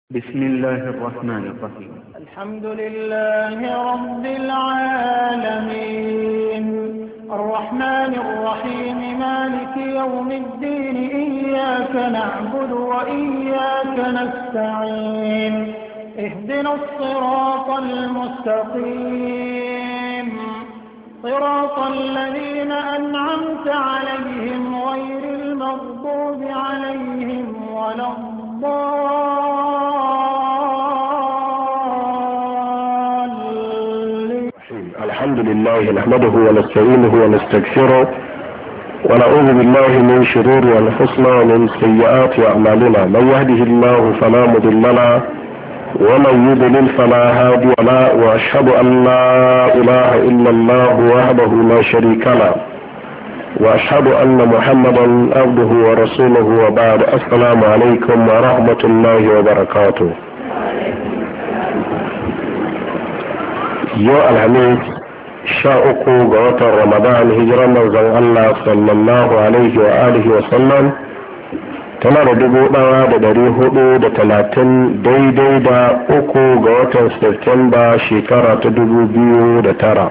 بسم الله الرحمن الرحيم. الحمد لله رب العالمين الرحمن الرحيم مالك يوم الدين إياك نعبد وإياك نستعين اهدنا الصراط المستقيم صراط الذين أنعمت عليهم غير المغضوب عليهم ولا الحمد لله نحمده ونستعينه ونستغفره ونعوذ بالله من شرور أنفسنا ومن سيئات أعمالنا من يهده الله فلا مضل له ومن يضلل فلا هادي له وأشهد أن لا إله إلا الله وحده لا شريك له وأشهد أن محمدا عبده ورسوله وبعد السلام عليكم ورحمة الله وبركاته. يوم الخميس 13 ga watan Ramadan hijiran manzon Allah sallallahu alaihi wa alihi wa sallam tana da 1430 daidai da 3 ga watan Septemba shekara ta 2009.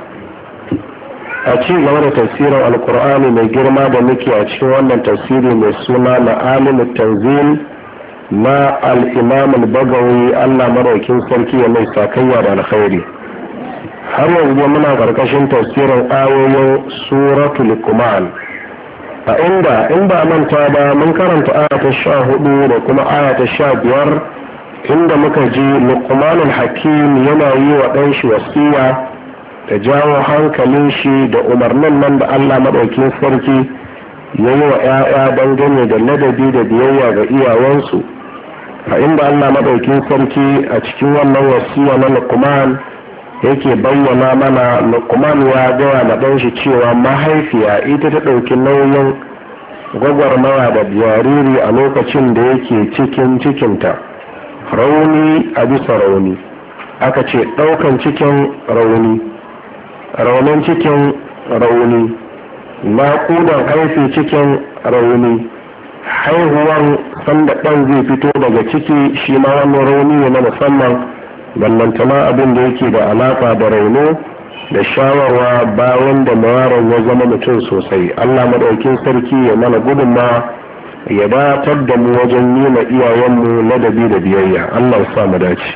a ci gaba da tafsirin alkur'ani mai girma da muke a cikin wannan tafsiri mai suna ma'alim tanzil na al-imam al-bagawi Allah maraukin sarki ya mai sakayya da alkhairi. har yanzu muna karkashin tafsirin ayoyin suratul luqman a inda in ba manta ba mun karanta aya ta 14 da kuma aya ta 15 inda muka ji luqmanul hakim yana yi wa ɗan shi wasiya da jawo hankalin shi da umarnin nan da Allah maɗaukin sarki ya yi wa 'ya'ya dangane da ladabi da biyayya ga iyayensu a inda Allah maɗaukin sarki a cikin wannan wasiya na Luqman yake bayyana mana Luqman ya gaya na ɗan shi cewa mahaifiya ita ta ɗauki nauyin gwagwarmaya da jariri a lokacin da yake cikinta rauni a bisa rauni aka ce ɗaukan cikin rauni raunin cikin rauni naƙudan haifi cikin rauni haihuwan sanda ɗan zai fito daga ciki shi ma wani rauni ne na musamman ballantana abin da yake da alaƙa da rauno da shawarwa bayan da mawaron ya zama mutum sosai. Allah maɗaukin sarki ya mana gudunma ya datar da mu wajen yi ma iyayenmu ladabi da biyayya. Allah ya sa mu dace.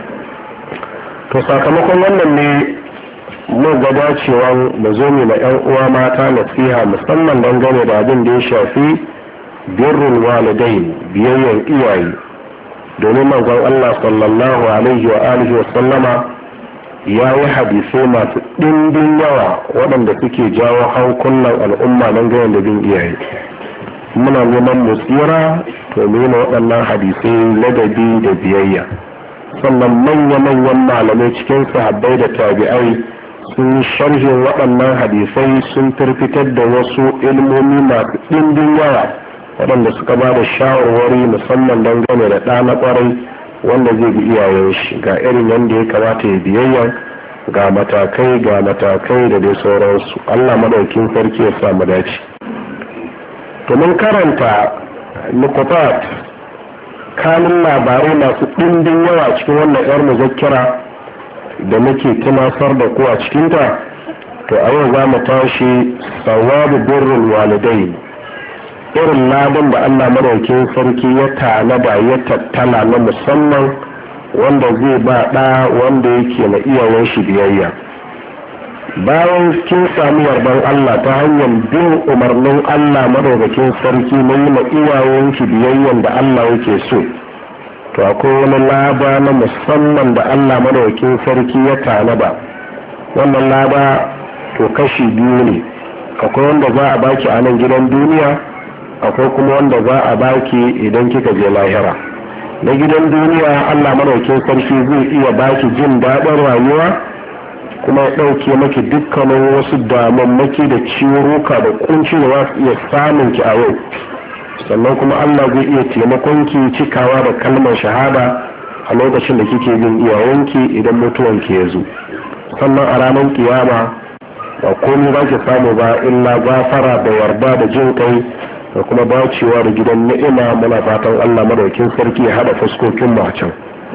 To sakamakon wannan ne mun ga dacewa mu zo mu na 'yan uwa mata nasiha musamman dangane da abin da ya shafi birrul walidain biyayyan iyaye, domin manzon Allah sallallahu alaihi wa alihi wa sallama ya yi hadisai masu ɗimbin yawa waɗanda suke jawo hankulan al'umma dangane da bin iyaye. Muna neman mu tsira to mu yi waɗannan hadisai ladabi da biyayya. Sannan manya-manyan malamai cikin sahabbai da tabi'ai sun sharhin waɗannan hadisai sun firfitar da wasu ilmomi masu ɗimbin yawa waɗanda suka ba da shawarwari musamman dangane da ɗa na ƙwarai wanda zai bi iyayen shi ga irin yadda ya kamata ya biyayya ga matakai da dai sauransu. Allah madaukin sarki ya sa mu dace. To mun karanta nukutat kanun labarai masu ɗimbin yawa cikin wannan 'yar muzakkira da muke tunasar da ku a cikinta. To a yau za mu tashi sawabu birrul walidai, irin ladan da Allah madaukin sarki ya tanada ya tattala na musamman wanda zai ba ɗa wanda yake na iyayen shi biyayya. Bayan kin samu yardan Allah ta hanyar bin umarnin Allah madaukakin sarki na yi ma iyayen ki biyayyan da Allah yake so, to akwai wani laba na musamman da Allah madaukakin sarki ya tanada. wannan laba to kashi biyu ne, akwai wanda za a baki a nan gidan duniya, akwai kuma wanda za a baki idan kika je lahira. Na gidan duniya Allah madaukakin sarki zai iya baki jin daɗin rayuwa kuma ya ɗauke maki dukkanin wasu damammaki da ciwuruka da kunci da za su iya samun ki a yau. Sannan kuma Allah zai iya taimakon ki cikawa da kalmar shahada a lokacin da kike bin iyayenki idan mutuwanki ya zo. Sannan a ranar kiyama ba komai za ki samu ba illa gafara da yarda da jin kai da kuma dacewa da gidan ni'ima. Muna fatan Allah madaukin sarki ya hada fuskokin mu a can.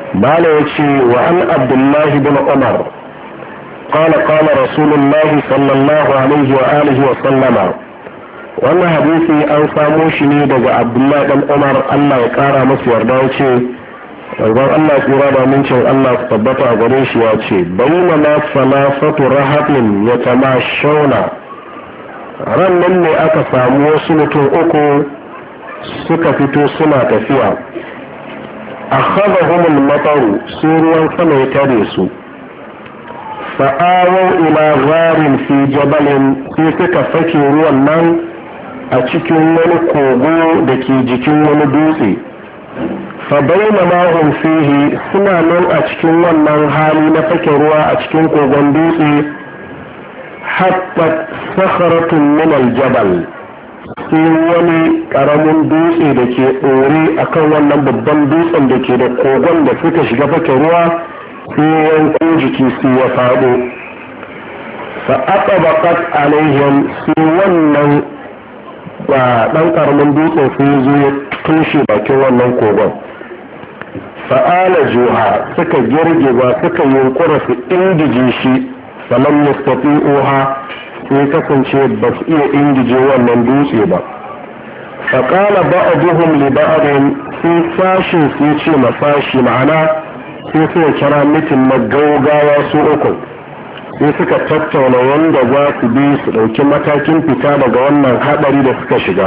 bala yace wa an abdullahi bin umar قال قال رسول الله صلى الله عليه وآله وسلم wannan hadisi an samo shi ne daga abdullahi dan umar Allah ya kara masa yarda ya ce wanzan Allah tsira da mincin Allah su tabbata a gare shi ya ce bayyana na salafatu rahatin ya tamashawna ran nan ne aka samu wasu mutum uku suka fito suna tafiya akhadhahum al-mataru su ruwan sama ya tare su fa'awau ila gharin fi jabalin sai suka fake ruwan nan a cikin wani kogo da ke jikin wani dutse fa bainama hum fihi suna nan a cikin wannan hali na fake ruwa a cikin kogon dutse hatta sakharatun min aljabal sai wani karamin dutse da ke ɗore akan wannan babban dutsen da ke da kogon da suka shiga fake ruwa sai yanko jiki su ya faɗo fa'aɓaɓaƙat alaihim sai wannan ba ɗan ƙaramin dutsen sai zo ya tushe bakin wannan kogon fa'ala juha suka girgiza suka yunkura su ingije shi salam yastati'uha sai kasance ba su iya ingije wannan dutse ba faƙala ba'aduhum li ba'adin sai sashin sai ce masashi ma'ana sai suka kira mitin na gaugawa su uku sai suka tattauna wanda za su bi su ɗauki matakin fita daga wannan haɗari da suka shiga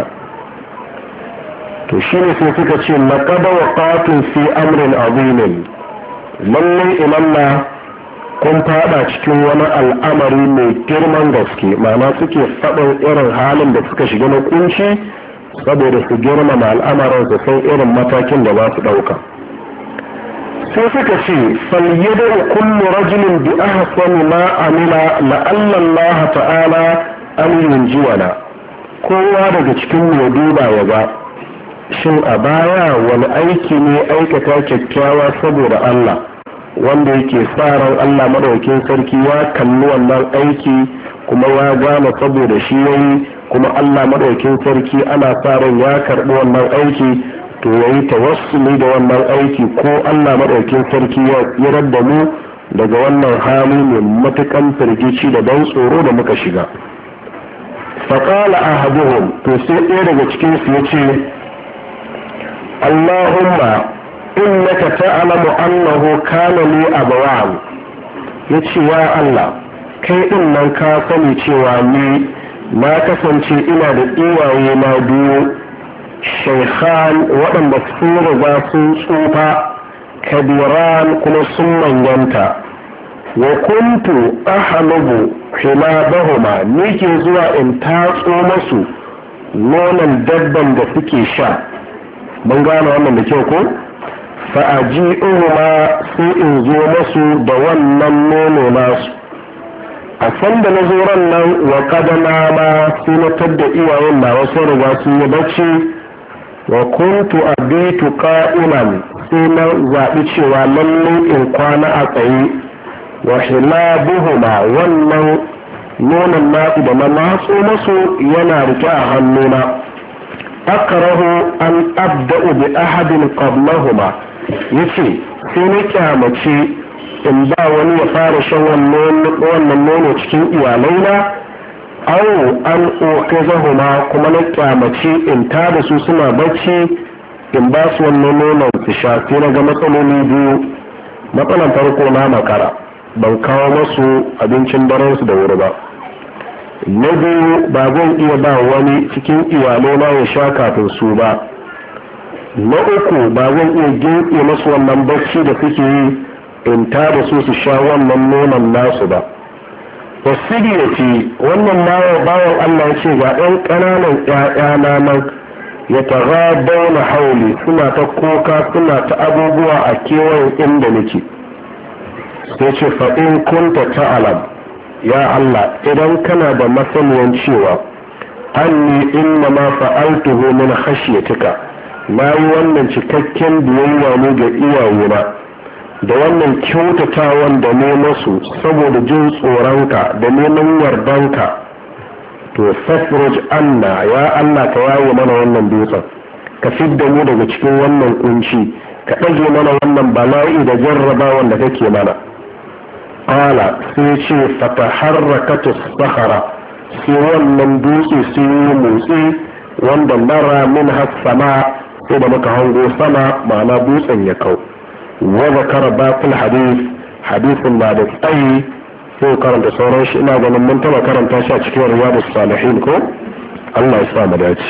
to shi ne sai suka ce laƙada wa ƙatun fi amrin azimin lallai ilamma kun fada cikin wani al'amari mai girman gaske ma'ana suke faɗin irin halin da suka shiga na kunci saboda su girmama al'amarin su san irin matakin da za su ɗauka sai suka ce falyada kullu rajulin bi ahsani ma amila la'alla Allah ta'ala an yunjiwana kowa daga cikin ya duba ya ga shin a baya wani aiki ne aikata kyakkyawa saboda Allah wanda yake sa ran Allah madaukakin sarki ya kalli wannan aiki kuma ya gane saboda shi yayi kuma Allah madaukakin sarki ana sa ran ya karbi wannan aiki to yayi tawassuli da wannan aiki ko Allah madaukakin sarki ya tsirar da mu daga wannan hali mai matukan firgici da ban tsoro da muka shiga faqala ahaduhum to sai ɗaya daga cikin su yace Allahumma innaka ta'lamu annahu kana li abawan yace ya Allah kai din nan ka sani cewa ni na kasance ina da iyaye na biyu shaykhan waɗanda sun riga sun tsufa kabiran kuma sun manyanta wa kuntu ahlubu hilabahuma ni ke zuwa in tatso masu nonon dabban da suke sha mun gane wannan da kyau ko fa'aji'uhuma sai in zo masu da wannan nono nasu a sanda na zo ran nan wa kadana ma sai na tadda iyayen na wasu riga sun yi bacci wa kuntu abitu qa'iman sai na zaɓi cewa lallai in kwana a tsaye wa hilabuhuma wannan nonon nasu da na matso masu yana rike a hannuna akrahu an abda'u bi ahadin qablahuma yace sai na kyamace in ba wani ya fara shan wannan nono cikin iyalaina aw an uqizahuma kuma na kyamace in tada su suna bacci in ba su wannan nonon su sha sai na ga matsaloli biyu matsalan farko na makara ban kawo masu abincin daren su da wuri ba na biyu ba zan iya ba wani cikin iyalaina ya sha kafin su ba na uku ba zan iya ginke masu wannan bacci da suke yi in ta da su su sha wannan nonon nasu ba wasu ya ce wannan bawan Allah ya ce ga ɗan ƙananan ƴaƴana nan ya taga dauna hauli suna ta koka suna ta abubuwa a kewayen inda nake sai ce faɗin kunta ta'alam ya Allah idan kana da masaniyan cewa anni inna ma fa'altuhu min khashyatika na yi wannan cikakken biyayya ne ga iyayena da wannan kyautatawan da ne masu saboda jin tsoronka da neman yardanka to fafraj anna ya Allah ka yaye mana wannan dutsen ka fidda mu daga cikin wannan kunci ka ɗage mana wannan bala'i da jarrabawan da kake mana. Ƙala sai ce fataharrakatu sahara, sai wannan dutse sun yi motsi wanda nara min hassama, sai da muka hango sama ma'ana dutsen ya kau. Wa zakara baqul hadisin na da tsayi, sai karanta sauran shi, ina ganin mun taba karanta shi a cikin riyadus salihin ko Allah ya sa mu dace.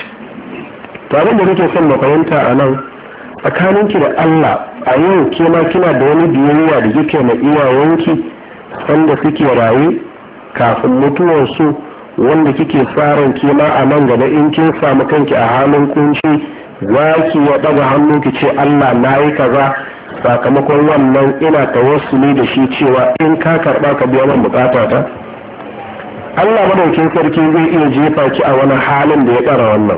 To abin da nake son mu fahimta a nan, tsakaninki da Allah a yau ke ma kina da wani biyayya da kike ma iyayenki sanda suke raye kafin mutuwarsu, wanda kike tsarin ke ma a nan gaba in kin samu kanki a halin kunci za ki ya ɗaga hannu ki ce Allah na yi kaza, sakamakon wannan ina tawassuli da shi cewa in ka karɓa ka biya man bukata ta. Allah madaukin sarki zai iya jefa ki a wani halin da ya tsara wannan.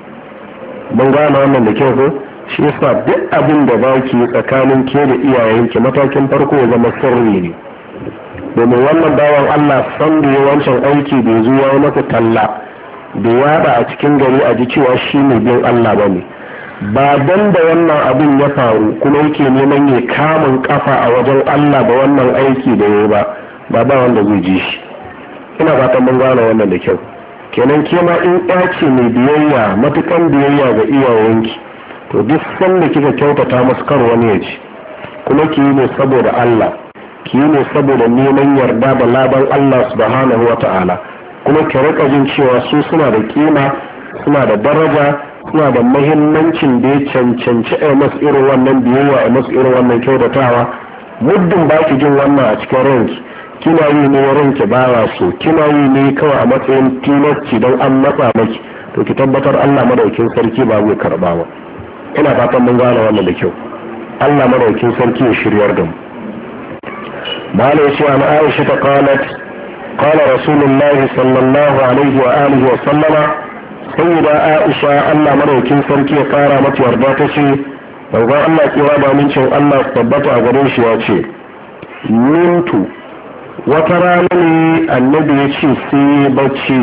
Mun gane wannan da kyau ko? Shi yasa duk abin da ba ki tsakanin ke da iyayenki matakin farko ya zama sirri ne. Domin wannan bawan Allah san da yawancin aiki bai zuwa masa talla da yada a cikin gari a ji cewa shi ne bin Allah ba ne. Ba dan da wannan abin ya faru kuma yake neman ya kamun kafa a wajen Allah da wannan aiki da ya ba wanda zai ji shi. Ina fatan mun gane wannan da kyau. Kenan ke ma in ce mai biyayya matukan biyayya ga iyayenki, to duk sanda kika kyautata musu kar wani ya ci, kuma ki yi ne saboda Allah, ki yi ne saboda neman yarda da laban Allah subhanahu wa ta'ala, kuma ki rika jin cewa su suna da kima, suna da daraja, suna da muhimmancin da ya cancanci a masu irin wannan biyayya, a masu irin wannan kyautatawa. Muddin ba ki jin wannan a cikin ranki, kina yi ne ranki baya so, kina yi ne kawai a matsayin tilasci don an matsa maki, to ki tabbatar Allah madaukin sarki ba zai karba ba. Ina fatan mun gane wannan da kyau. Allah madaukin sarki ya shiryar da mu. Malai ce an Aisha ta qalat qala Rasulullah sallallahu alaihi wa alihi wa sallama, sayyida Aisha Allah madaukin sarki ya kara mata yarda ta ce, manzo Allah kira ba mincin Allah tabbata a gare shi ya ce, mintu wata rana ne annabi ya ce sai bacci,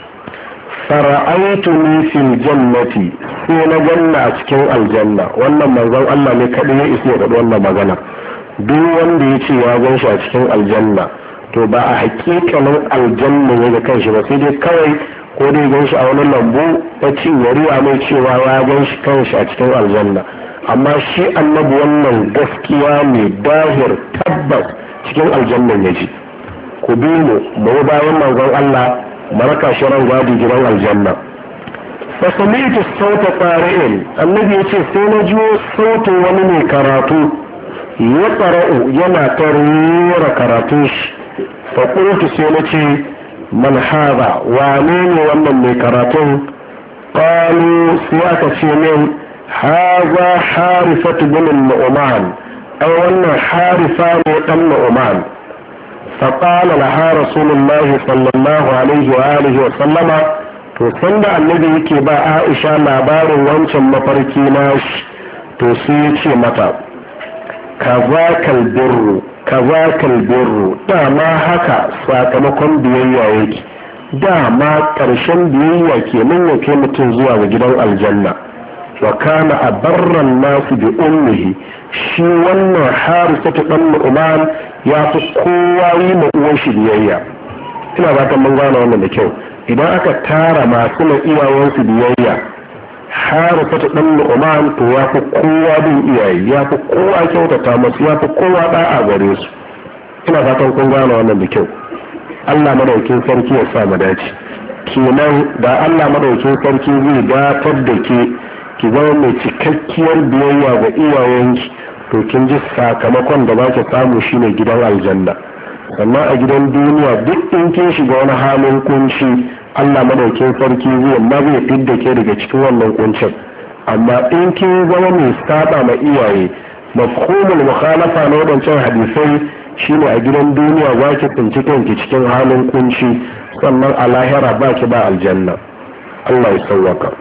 fara'aitu ni fil jannati, sai na ganna a cikin aljanna. Wannan manzon Allah ne kaɗai ya isa ya faɗi wannan magana. Duk wanda ya ce ya gan shi a cikin aljanna, to ba a hakikanin aljanna ne da kanshi ba, sai dai kawai ko dai gan shi a wani lambu ta cin yariya mai cewa ya gan shi kanshi a cikin aljanna. Amma shi annabi wannan gaskiya ne dahir tabbas cikin aljannan ya ji. Ku bi mu bayan manzon Allah maraka shirin gadi gidan aljanna. Fasamitu sauta qari'in, annabi yace sai na jiyo sautin wani mai karatu ya qara'u yana tarura karatun shi. Fa qultu sai na ce man hada, wane ne wannan mai karatun? Qalu sai aka ce min haza harifatu bin Nu'man, ai wannan harifa ne dan Nu'man. فقال لها رسول الله صلى الله عليه وآله وسلم، to sanda annabi yake ba Aisha labarin wancan mafarki nashi, to sai ya ce mata kazakal birru, dama haka sakamakon biyayya yake, dama ƙarshen biyayya kenan ya kai mutum zuwa ga gidan aljanna. Wa kana abarran nasu bi ummihi, shi wannan Harisatu dan Nu'man ya fi kowa yi ma uwan shi biyayya. Ina fatan mun gane wannan da kyau. Idan aka tara masu ma iyayensu biyayya, Harisatu dan Nu'man to ya fi kowa bin iyaye, ya fi kowa kyautata masu, ya fi kowa da'a gare su. Ina fatan kun gane wannan da kyau. Allah madaukin sarki ya sa mu dace. Kenan da Allah madaukin sarki zai datar da ki zama mai cikakkiyar biyayya ga iyayenki, to kin ji sakamakon da ba ki samu shine gidan aljanna. Sannan a gidan duniya duk in kin shiga wani halin kunci, Allah madaukin sarki zai fidda ke daga cikin wannan kuncin. Amma in kin zama mai saba ma iyaye, mafhumul mukhalafa na wadancan hadisai shine a gidan duniya za ki tsinci kanki cikin halin kunci, sannan a lahira ba ki ba aljanna. Allah ya sauwaka.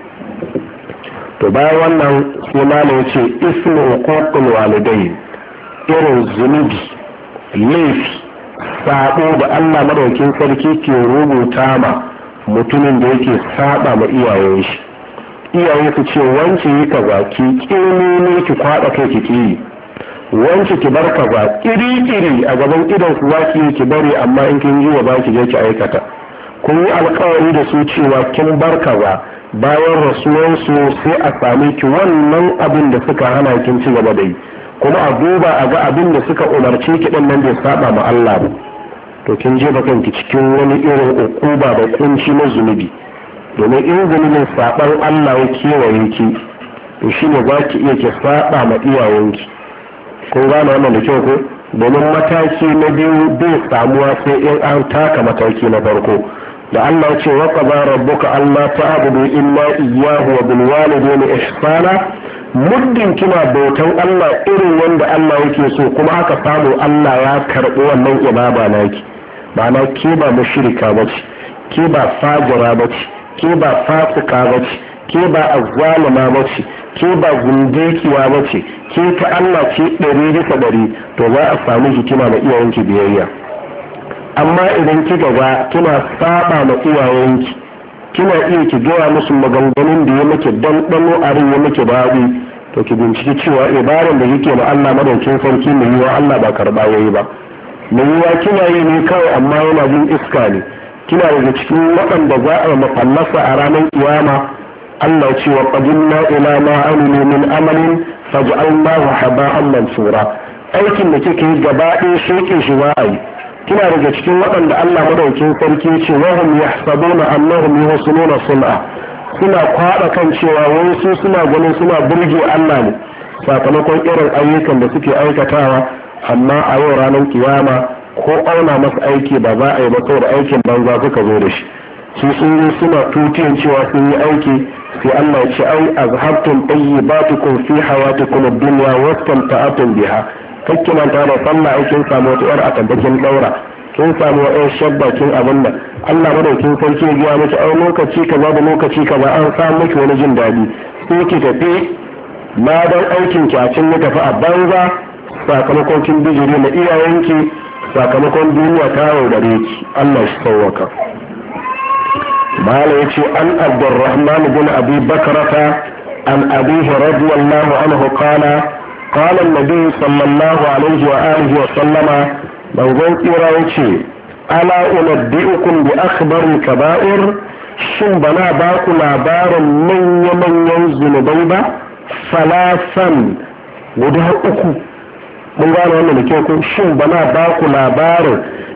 To bayan wannan sai malam yace ismu uququl walidain, irin zunubi, laifi, sabo da Allah madaukin sarki ke rubuta ma mutumin da yake saba ma iyayen shi. iyaye su ce wance yi kaza ki ne ki kwada kai ki ki wance ki bar kaza iri a gaban idan su za ki bari amma in kin yi wa ba ki je ki aikata. kun yi alkawari da su cewa kin bar kaza bayan rasuwansu sai a same ki wannan abin da suka hana kin ci gaba da yi, kuma a duba a ga abin da suka umarce ki din nan bai saba ma Allah ba, to kin je kanki cikin wani irin ukuba da kunci na zunubi. domin in zunubin saban Allah ya kewaye ki to shine za ki iya ki saba ma iyayenki. kun gane wannan da kyau ko? domin mataki na biyu bai samuwa sai in an taka mataki na farko da Allah ya ce wa qadara rabbuka alla ta'budu illa iyyahu wa bil walidayni ihsana. muddin kina bautan Allah irin wanda Allah yake so kuma aka samu Allah ya karbi wannan ibada naki, ma'ana ke ba mushrika bace, ke ba fajira bace, ke ba fasika bace, ke ba azzalima bace, ke ba gundekiya bace, ke ta Allah ce 100%, to za a samu hikima da iyayenki biyayya. amma idan kika ga kina saba ma iyayenki, kina iya ki gaya musu maganganun da ya miki dandano a rin ya miki daɗi, to ki binciki cewa ibaran da kike ma Allah madaukin sarki mai yiwa Allah ba karba yayi ba, mai yiwa kina yi ne kawai amma yana jin iska ne, kina daga cikin waɗanda za a mafallasa a ranar kiyama. Allah ce wa qadimna ila ma amilu min amalin faj'alnahu haba'an mansura. aikin da kike yi gaba ɗaya sheke shi za a yi. kina daga cikin waɗanda Allah madaukin sarki ce wa hum yahsabuna annahum yuhsinuna sun'a, suna kwaɗa kan cewa wai su suna ganin suna burge Allah ne sakamakon irin ayyukan da suke aikatawa, amma a yau ranar kiyama ko auna masa aiki ba za a yi ba saboda aikin banza suka zo da shi. su sun yi suna tutiyan cewa sun yi aiki, sai Allah ya ce ai azhabtum tayyibatukum fi hayatikum ad-dunya wastamta'atum biha. kakkina ta da sallah aikin samu wata yar atabbakin daura, kin samu wa'in shabba kin abin da Allah madaukin sarki ya gaya miki ai lokaci kaza da lokaci kaza an samu miki wani jin daɗi, sai ki tafi ma dan aikin ki a cin ya tafi a banza sakamakon kin bijiri na iyayenki, sakamakon duniya ta yaudare ki. Allah shi sauwaka. mala yace an Abdurrahman bin Abi Bakrata an abihi radiyallahu anhu qala قال النبي صلى الله عليه وآله وسلم من ذكر يتي ألا أنبئكم بأخبر الكبائر شن بنا باكو لابار من ينزل بيبا ثلاثا وده أكو من قال وانا لكيكم شن بنا باكو لابار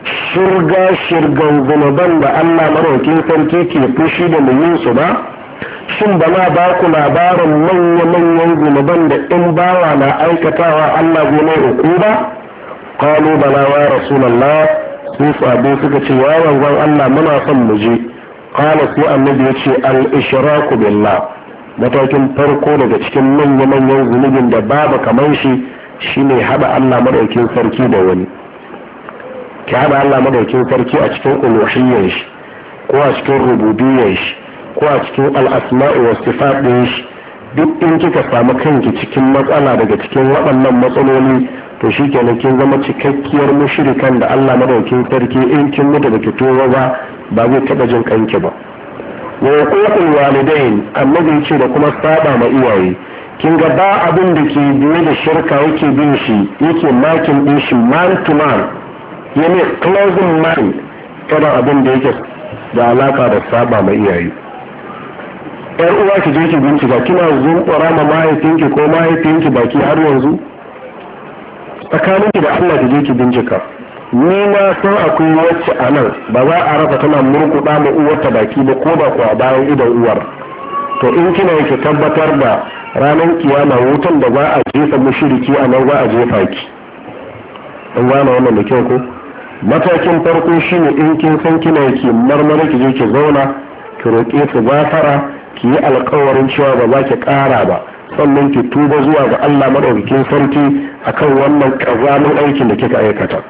shirgan zunuban da Allah maraukin sarki ke fushi da mu yin su ba. shin ba na ba ku labarin manya-manyan zunuban da in bawa na aikatawa Allah zai mai uku ba? Kalu bala wa Rasulallah, sai sabu suka ce ya wanzan Allah muna son mu je. Kala sai annabi ya ce al-ishraku billah, matakin farko daga cikin manya-manyan zunubin da babu kamar shi shine haɗa Allah madaukin sarki da wani. Ki haɗa Allah madaukin sarki a cikin uluhiyyar shi ko a cikin rububiyyar shi ko a cikin al'asma'i wa sifat ɗin shi. duk in kika samu kanki cikin matsala daga cikin waɗannan matsaloli to shi kenan kin zama cikakkiyar mushrikan da Allah madaukin sarki in kin mutu da fitowa ba zai taɓa jin kanki ba. wa huququl walidain, annabi ce da kuma saba ma iyaye. kin ga ba abin da ke biye da shirka yake bin shi yake makin din shi man to man, yana closing mind kada abin da yake da alaka da saba ma iyaye. yar uwa ki je ki bincika kina zumbura ma mahaifinki ko mahaifinki baki har yanzu? tsakaninki da Allah ki je ki bincika. ni na san akwai wacce a nan ba za a rasa tana murkuɗa ma uwarta baki ba ko da kuwa bayan idan uwar. to in kina ki tabbatar da ranar kiyama wutan da za a jefa mushriki a nan za a jefa ki. an gane wannan da kyau ko? matakin farko shine in kin san kina ki marmara ki je ki zauna ki roƙe su gafara, ki yi alkawarin cewa ba za ki ƙara ba, sannan ki tuba zuwa ga Allah madaukakin sarki akan wannan ƙazamin aikin da kika aikata.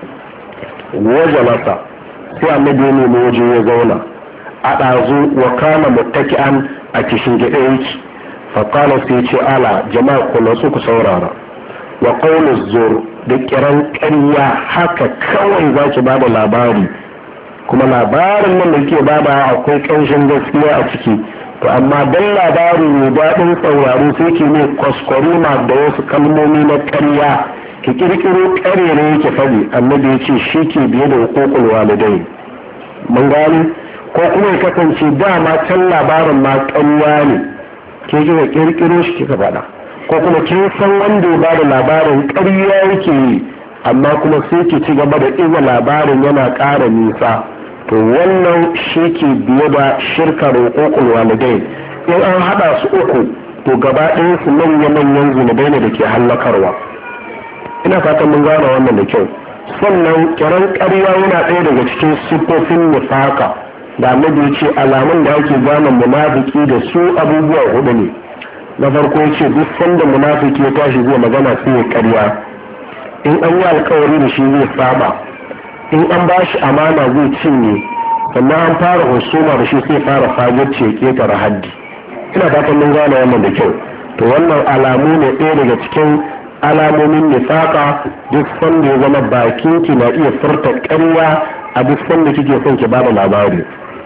waje masa sai annabi ya nemi waje ya zauna a ɗazu wa kana muttaki'an a kishin gida yake faƙala sai ce ala jama'a ku nasu ku saurara wa qawlu zur da kiran ƙarya haka kawai za ki bada labari kuma labarin nan da ke bada akwai ƙanshin gaskiya a ciki to amma dan labari mai daɗin sauraro sai ke ne kwaskwarima da wasu kalmomi na ƙarya ki kirkiro ƙarere yake faɗi. Annabi ya ce shi ke biye da hukukul walidai. mun gani ko kuma ya kasance dama can labarin ma ƙarya ne ke kika kirkiro shi kika faɗa, ko kuma kin san wanda ya bada labarin ƙarya yake yi amma kuma sai ki ci gaba da iza labarin yana ƙara nisa, to wannan shi ke biye da shirkar hukukul walidai. in an haɗa su uku to gaba ɗayan su manya-manyan zunubai ne da ke hallakarwa. ina fatan mun gane wannan da kyau. sannan kiran ƙarya yana ɗaya daga cikin siffofin nifaka da annabi ya ce alamun da ake gane munafiki da su abubuwa hudu ne. na farko ya ce duk sanda munafiki ya tashi zai magana sai ya ƙarya. in an yi alkawari da shi zai saba, in an ba shi amana zai cinye, sannan an fara husuma da shi sai fara fagirce ya ketare haddi. ina fatan mun gane wannan da kyau. to wannan alamu ne ɗaya daga cikin alamomin nifaka. duk sanda ya zama bakinki na iya furta ƙarya a duk sanda kike son ki bada labari.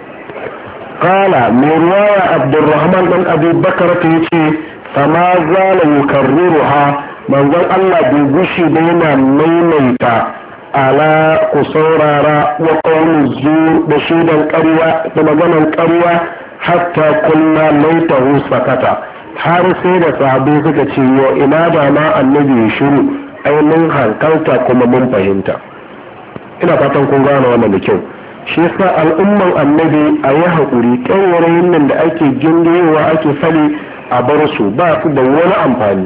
qala mai riwaya Abdurrahman dan Abi Bakar ta yace fama zala yukarriruha, manzon Allah bai gushi da yana maimaita ala ku saurara wa qawlu zur da shaidan ƙarya da maganan ƙarya hatta kunna laitahu sakata, har sai da sahabbai suka ce yo ina da ma annabi ya shiru, ai mun hankalta kuma mun fahimta. ina fatan kun gane wannan da kyau. shi yasa al'umman annabi a yi haƙuri, ƙaurayin nan da ake gindiyowa ake fali a bar su ba su da wani amfani.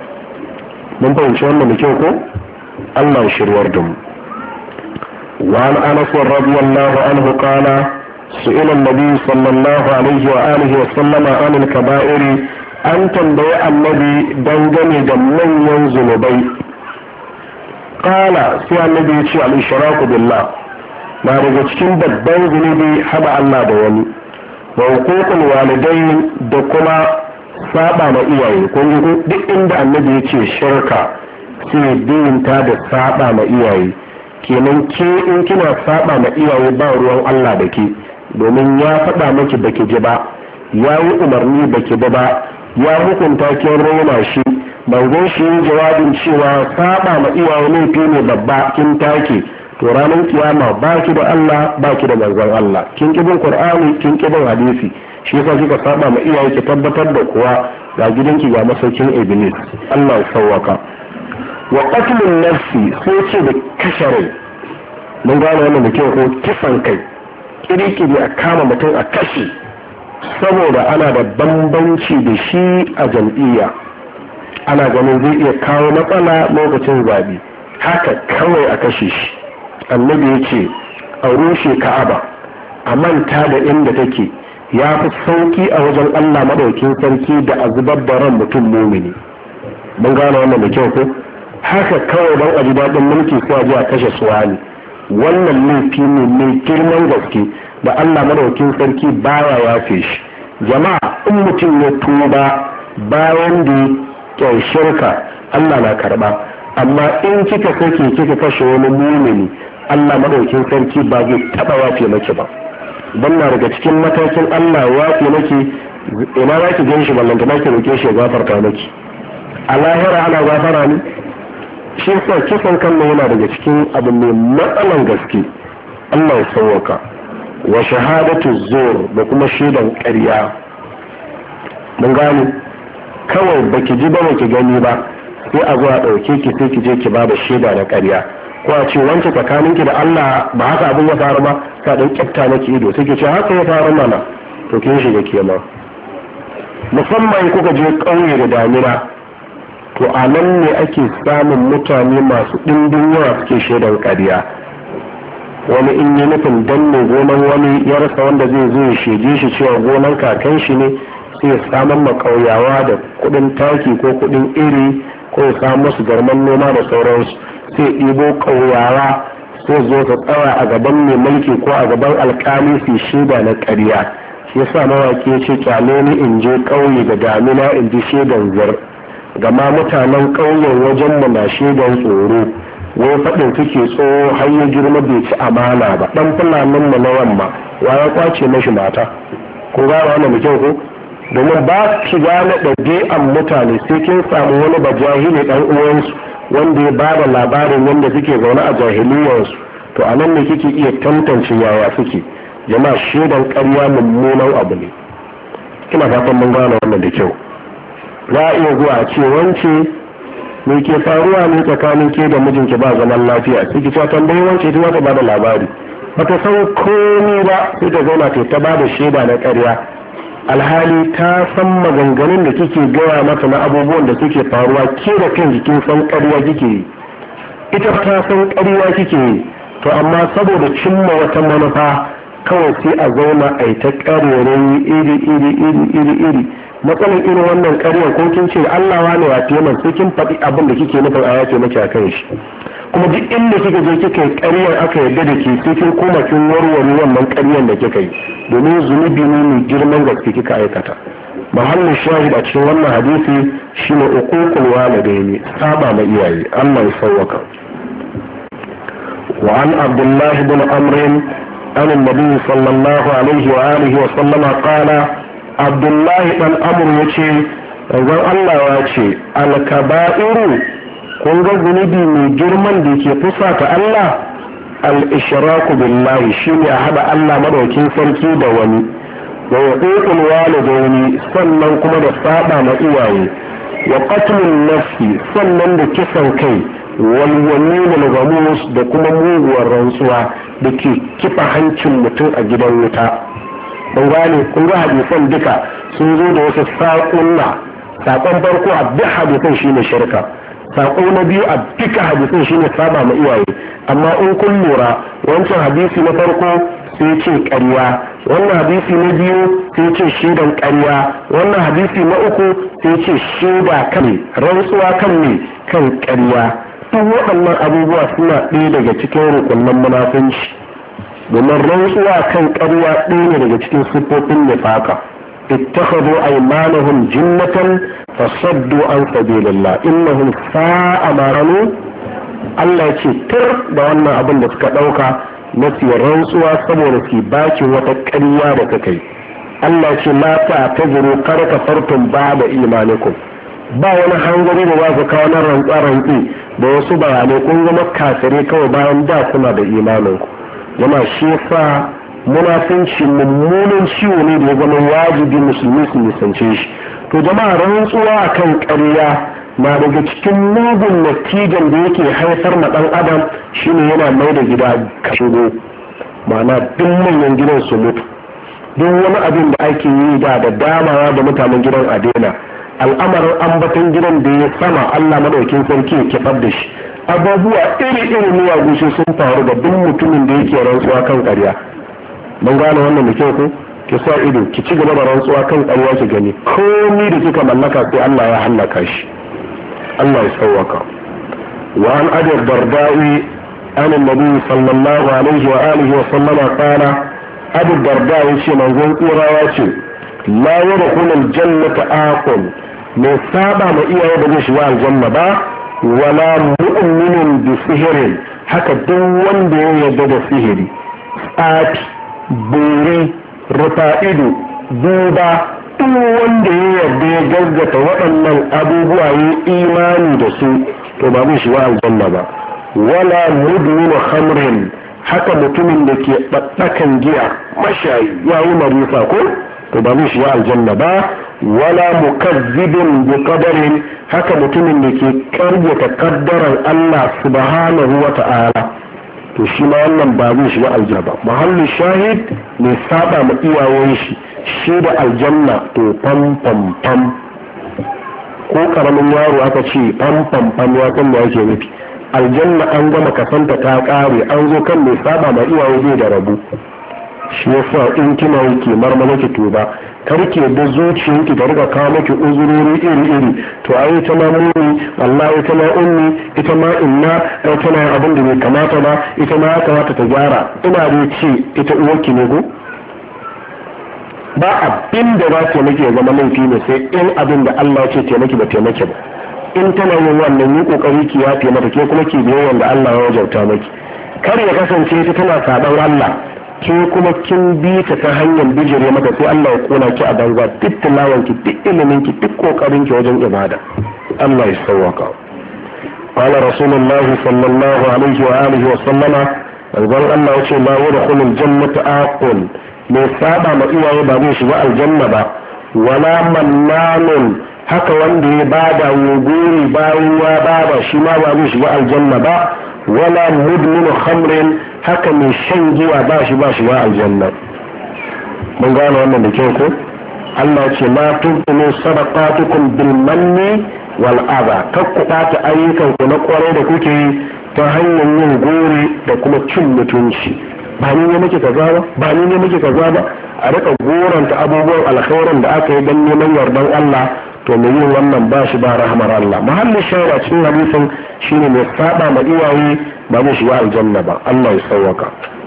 mun fahimci wannan da kyau ko? Allah shiryar da mu. وعن أنس رضي الله عنه قال سئل النبي صلى الله عليه وآله وسلم عن الكبائر، أن تنبئ النبي دنجني جمن ينزل بي. قال سي النبي يشيء الإشراك بالله، ما رجتكين babban zunubi haɗa Allah da wani, wa hukukul walidain da kuma saba ma iyaye. kun ji duk inda annabi ya ce shirka sai dinta da saba ma iyaye. kenan ke in kina saba ma iyaye ba ruwan Allah da ke, domin ya faɗa maki baki ji ba, ya yi umarni baki da ba, ya hukunta kin raina shi. manzon shi yin jawabin cewa saba ma iyaye laifi ne babba kin take, to ranar kiyama ba ki da Allah ba ki da manzon Allah, kin kibin Qur'ani kin kibin hadisi. shi yasa kika saba ma iyaye ki tabbatar da kuwa ga gidanki ga masaukin iblis. Allah ya sauwaka. wa qatlun nafsi sai ce da kashe rai. mun gane wannan da kyau ko? kisan kai kirikiri a kama mutum a kashe saboda ana da bambanci da shi a jam'iyya, ana ganin zai iya kawo matsala lokacin zabi, haka kawai a kashe shi. annabi ya ce a rushe ka'aba a manta da inda take ya fi sauki a wajen Allah madaukin sarki da a zubar da ran mutum mumini. mun gane wannan da kyau ko? haka kawai don a ji daɗin mulki ko a ji a kashe suwani, wannan laifi ne mai girman gaske da Allah madaukin sarki baya yafe shi. jama'a in mutum ya tuba bayan da ya shirka Allah na karba, amma in kika sake kika kashe wani mumini Allah madaukin sarki ba zai taba yafe maki ba. dan na daga cikin matakin Allah ya yafe maki, ina za ki gan shi ballantana ki roke shi ya gafarta maki. a lahira ana gafara ne? shi sa kisan kan yana daga cikin abu mai matsalan gaske. Allah ya sauwaka. wa shahadatu zur da kuma shaidan ƙarya. mun gane kawai baki ji ba baki gani ba sai a zo a ɗauke ki sai ki je ki ba da shaida na ƙarya, ko a ce wance tsakaninki da Allah ba haka abin ya faru ba, ka ɗan kyafta maki ido sai ki ce haka ya faru mana, to kin shiga kema. musamman kuka je ƙauye da damina, to a nan ne ake samun mutane masu ɗimbin yawa suke shaidan ƙarya. wani in yi nufin danne gonan wani ya rasa wanda zai zo ya shege shi cewa gonan kakan shi ne, sai ya samun makauyawa da kuɗin taki ko kuɗin iri ko ya samu musu garman noma da sauransu, sai ɗibo ƙauyawa sai zo ta tsaya a gaban mai mulki ko a gaban alƙali su shaida na ƙarya. shi yasa mawaki ya ce kyale ni in je ƙauye da damina in ji shaidan zar, gama mutanen ƙauyen wajen mu na shaidan tsoro, wai faɗin suke tsoho har ya girma bai ci amana ba. ɗan fulanin mu na yamma wa ya kwace mashi mata? ko gara wannan da kyau ko? domin ba ki gane ɗabi'an mutane sai kin samu wani bajahili ɗan uwansu wanda ya bada labarin yadda suke zaune a jahiliyarsu, to a nan ne kike iya tantance yaya suke. Jama'a shaidan ƙarya mummunan abu ne. Ina fatan mun gane wannan da kyau. Za a iya zuwa a ce wance me ke faruwa ne tsakanin ke da mijinki ba zaman lafiya, sai ki ta tambayi wance ita ta bada labari, bata san komai ba sai ta zauna ta bada shaida na ƙarya, alhali ta san maganganun da kike gaya mata na abubuwan da suke faruwa, ke da kan jikin san ƙarya kike yi, ita ta san ƙarya kike yi, to amma saboda cimma wata manufa kawai sai a zauna a yi ta ƙarerayi iri. Matsalar irin wannan ƙaryar ko kin ce Allah wane ya fiye man sai kin faɗi abin da kike nufin a yace maki a kan shi, kuma duk inda kika je kika yi ƙaryar aka yarda da ke sai kin koma kin warware wannan ƙaryar da kika yi, domin zunubi ne mai girman gaske kika aikata. Mahallin shahid a cikin wannan hadisi shine uququl walidaini, saba ma iyaye. Allah ya sauwaka. Wa an Abdullah ibn Amr an annabi sallallahu alaihi wa alihi wa sallama qala, Abdullahi dan Amr yace manzon Allah ya ce al-kaba'iru, kun ga zunubi mai girman da ke fusata Allah, al-ishraku billahi, shine a hada Allah madaukin sarki da wani, wa uququl walidaini, sannan kuma da saba ma iyaye, wa qatlun nafsi, sannan da kisan kai, wal yaminul ghamus, da kuma muguwar rantsuwa da ke kifa hancin mutum a gidan wuta. Kun gane, kun ga hadisan duka sun zo da wasu saƙonna. Saƙon farko a duk hadisan shine shirka, saƙo na biyu a duka hadisan shine saba ma iyaye. Amma in kun lura, wancan hadisi na farko sai ce ƙarya, wannan hadisi na biyu sai ce shaidan ƙarya, wannan hadisi na uku sai ce shaida kan rantsuwa kan ne kan ƙarya. Duk waɗannan abubuwa suna ɗaya daga cikin rukunin munafunci, domin rantsuwa kan ƙarya ɗaya ne daga cikin siffofin nifaka. ittakhadhu aymanahum jinnatan fasaddu an sabilillah innahum sa'a ma kanu. Allah ya ce tir da wannan abin da suka ɗauka na rantsuwa saboda su bakin wata ƙarya da suka yi. Allah ya ce la ta'tazuru qad kafartum ba'da imanikum, ba wani hangari da za su kawo na rantsa-rantsi da wasu bayanai, kun zama kafire kawai bayan da kuna da imaninku. Yana shi yasa munafinci mummunan ciwo ne da ya zama wajibi musulmi su nisance shi. To jama'a, rantsuwa akan ƙarya na daga cikin mugun natijan da yake haifar ma ɗan adam shine yana mai da gida kashigo, ma'ana duk manyan gidan su mutu, duk wani abin da ake yi da damawa da mutanen gidan a daina, al'amarin ambaton gidan da ya sama Allah madaukin sarki ya kifar da shi, abubuwa iri-iri miyagu sun faru da duk mutumin da yake rantsuwa kan ƙarya. Mun gane wannan da kyau ko? Ki sa ido, ki ci gaba da rantsuwa kan ƙarya ki gani, komai da kika mallaka sai Allah ya hallaka shi. Allah ya sauwaka. Wa an Abi Darda'i an annabi sallallahu alaihi wa alihi wa sallama qala, Abu Darda'i ce manzon tsirawa ce, la yadkhulu al-jannata aqul, mai saba ma iyaye ba zai shiga aljanna ba, wala mu'minun bi sihirin, haka duk wanda ya yarda da sihiri, tsafi, bore, rufa'ido, duba, duk wanda ya yarda ya gaggata waɗannan abubuwa ya imani da su, to ba zai shiga aljanna ba. Wala mudminu khamrin, haka mutumin da ke ɓaɓɓakan giya, mashayi, yayi marisa ko, to ba zai shiga aljanna ba. Wala mukazzibin bi qadarin, haka mutumin da ke karyata kaddaran Allah subhanahu wa ta'ala, to shi ma wannan ba zai shiga aljanna ba. Mahallin shahid ne saba ma iyayen shi da aljanna to fam fam fam, ko karamin yaro aka ce fam fam fam ya san da yake nufi. Aljanna an gama kasanta ta kare, an zo kan mai saba ma iyaye zai da rabu. Shi yasa in kina yake marmala ki tuba, kar ki da zuciyanki da riga kawo maki uzurori iri-iri, to ai ita ma muni, wallahi ita ma ummi, ita ma inna, ita ma abin da bai kamata ba, ita ma ya kamata ta gyara. Ina da ce ita uwarki ne ko? Ba abin da ba taimaki ya zama laifi ne sai in abin da Allah ce taimaki ba taimaki ba. In tana yin wannan yi kokari ki ya mata, ke kuma ki biyayya da Allah ya wajauta maki. Kar ya kasance ita tana saban Allah, ke kuma kin bi ta hanyar bijire mata sai Allah ya kona ki a banza, duk tilawanki, duk iliminki, duk kokarin ki wajen ibada. Allah ya sauwaka. قال رسول الله صلى الله عليه وآله وسلم قال الله يقول لا يدخل الجنة آقل من سابع ما إياه بابيش بقى الجنة ولا منان haka wanda ya bada wuguri bayan ya bada shi ma ba zai shiga aljanna ba, wala mudmin khamrin haka mai shan giya ba shi ba aljanna. mun gane wannan da kyau ko? Allah ce ma tubtilu sadaqatukum bil manni wal adha, kakku bata ayyukan ku na kwarai da kuke yi ta hanyar yin gori da kuma cin mutunci. ba ni ne muke kaza ba a rika goranta abubuwan alkhairin da aka yi don neman yardan Allah, to mai yin wannan ba shi ba rahmar Allah. mahallin shawara cikin hadisin shine mai saba ma iyaye ba zai shiga aljanna ba. Allah ya sauwaka.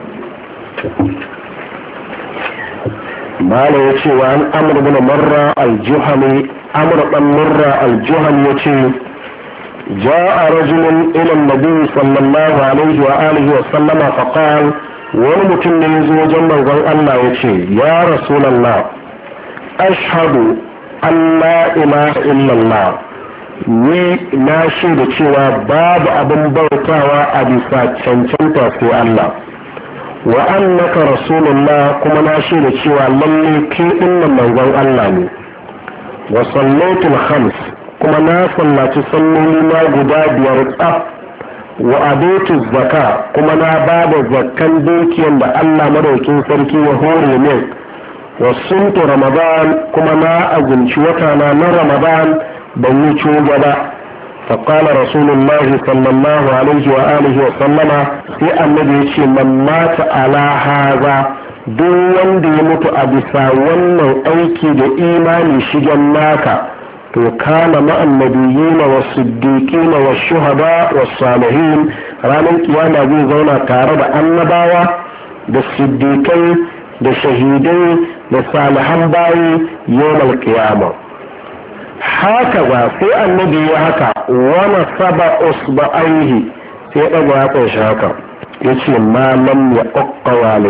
mala ya ce wa an amr bin marra al-juhani, amr dan marra al-juhani ya ce جاء رجل إلى النبي صلى الله عليه وآله وسلم فقال ورمتن يزوج من الله يشي يا رسول الله أشهد أن لا إله إلا الله ni na shaida cewa babu abin bautawa a bisa cancanta sai Allah, wa annaka rasulullah kuma na shaida cewa lalle kai dinnan manzon Allah ne, wa sallaitul khams kuma na sallaci salloli na guda 5 tsaf, wa adaitu zaka kuma na bada zakkan dukiyar da Allah madaukin sarki ya hore min, wa sumtu ramadan kuma na azumci wata na ramadan ban yi cuga ba. فقال رسول الله صلى الله عليه وآله وسلم في النبي يقول من مات على هذا duk wanda ya mutu a bisa wannan aiki da imani shigen naka, to kana ma'an nabiyina wa siddiqina wa shuhada wa salihin, ranar kiyama zai zauna tare da annabawa da siddiqai da shahidai da salihan bayi yawmal qiyama. haka ba sai annabi ya haka wani saba usba'aihi sai ɗaga ya ƙunshi haka ya ce malam ya ƙwaƙƙa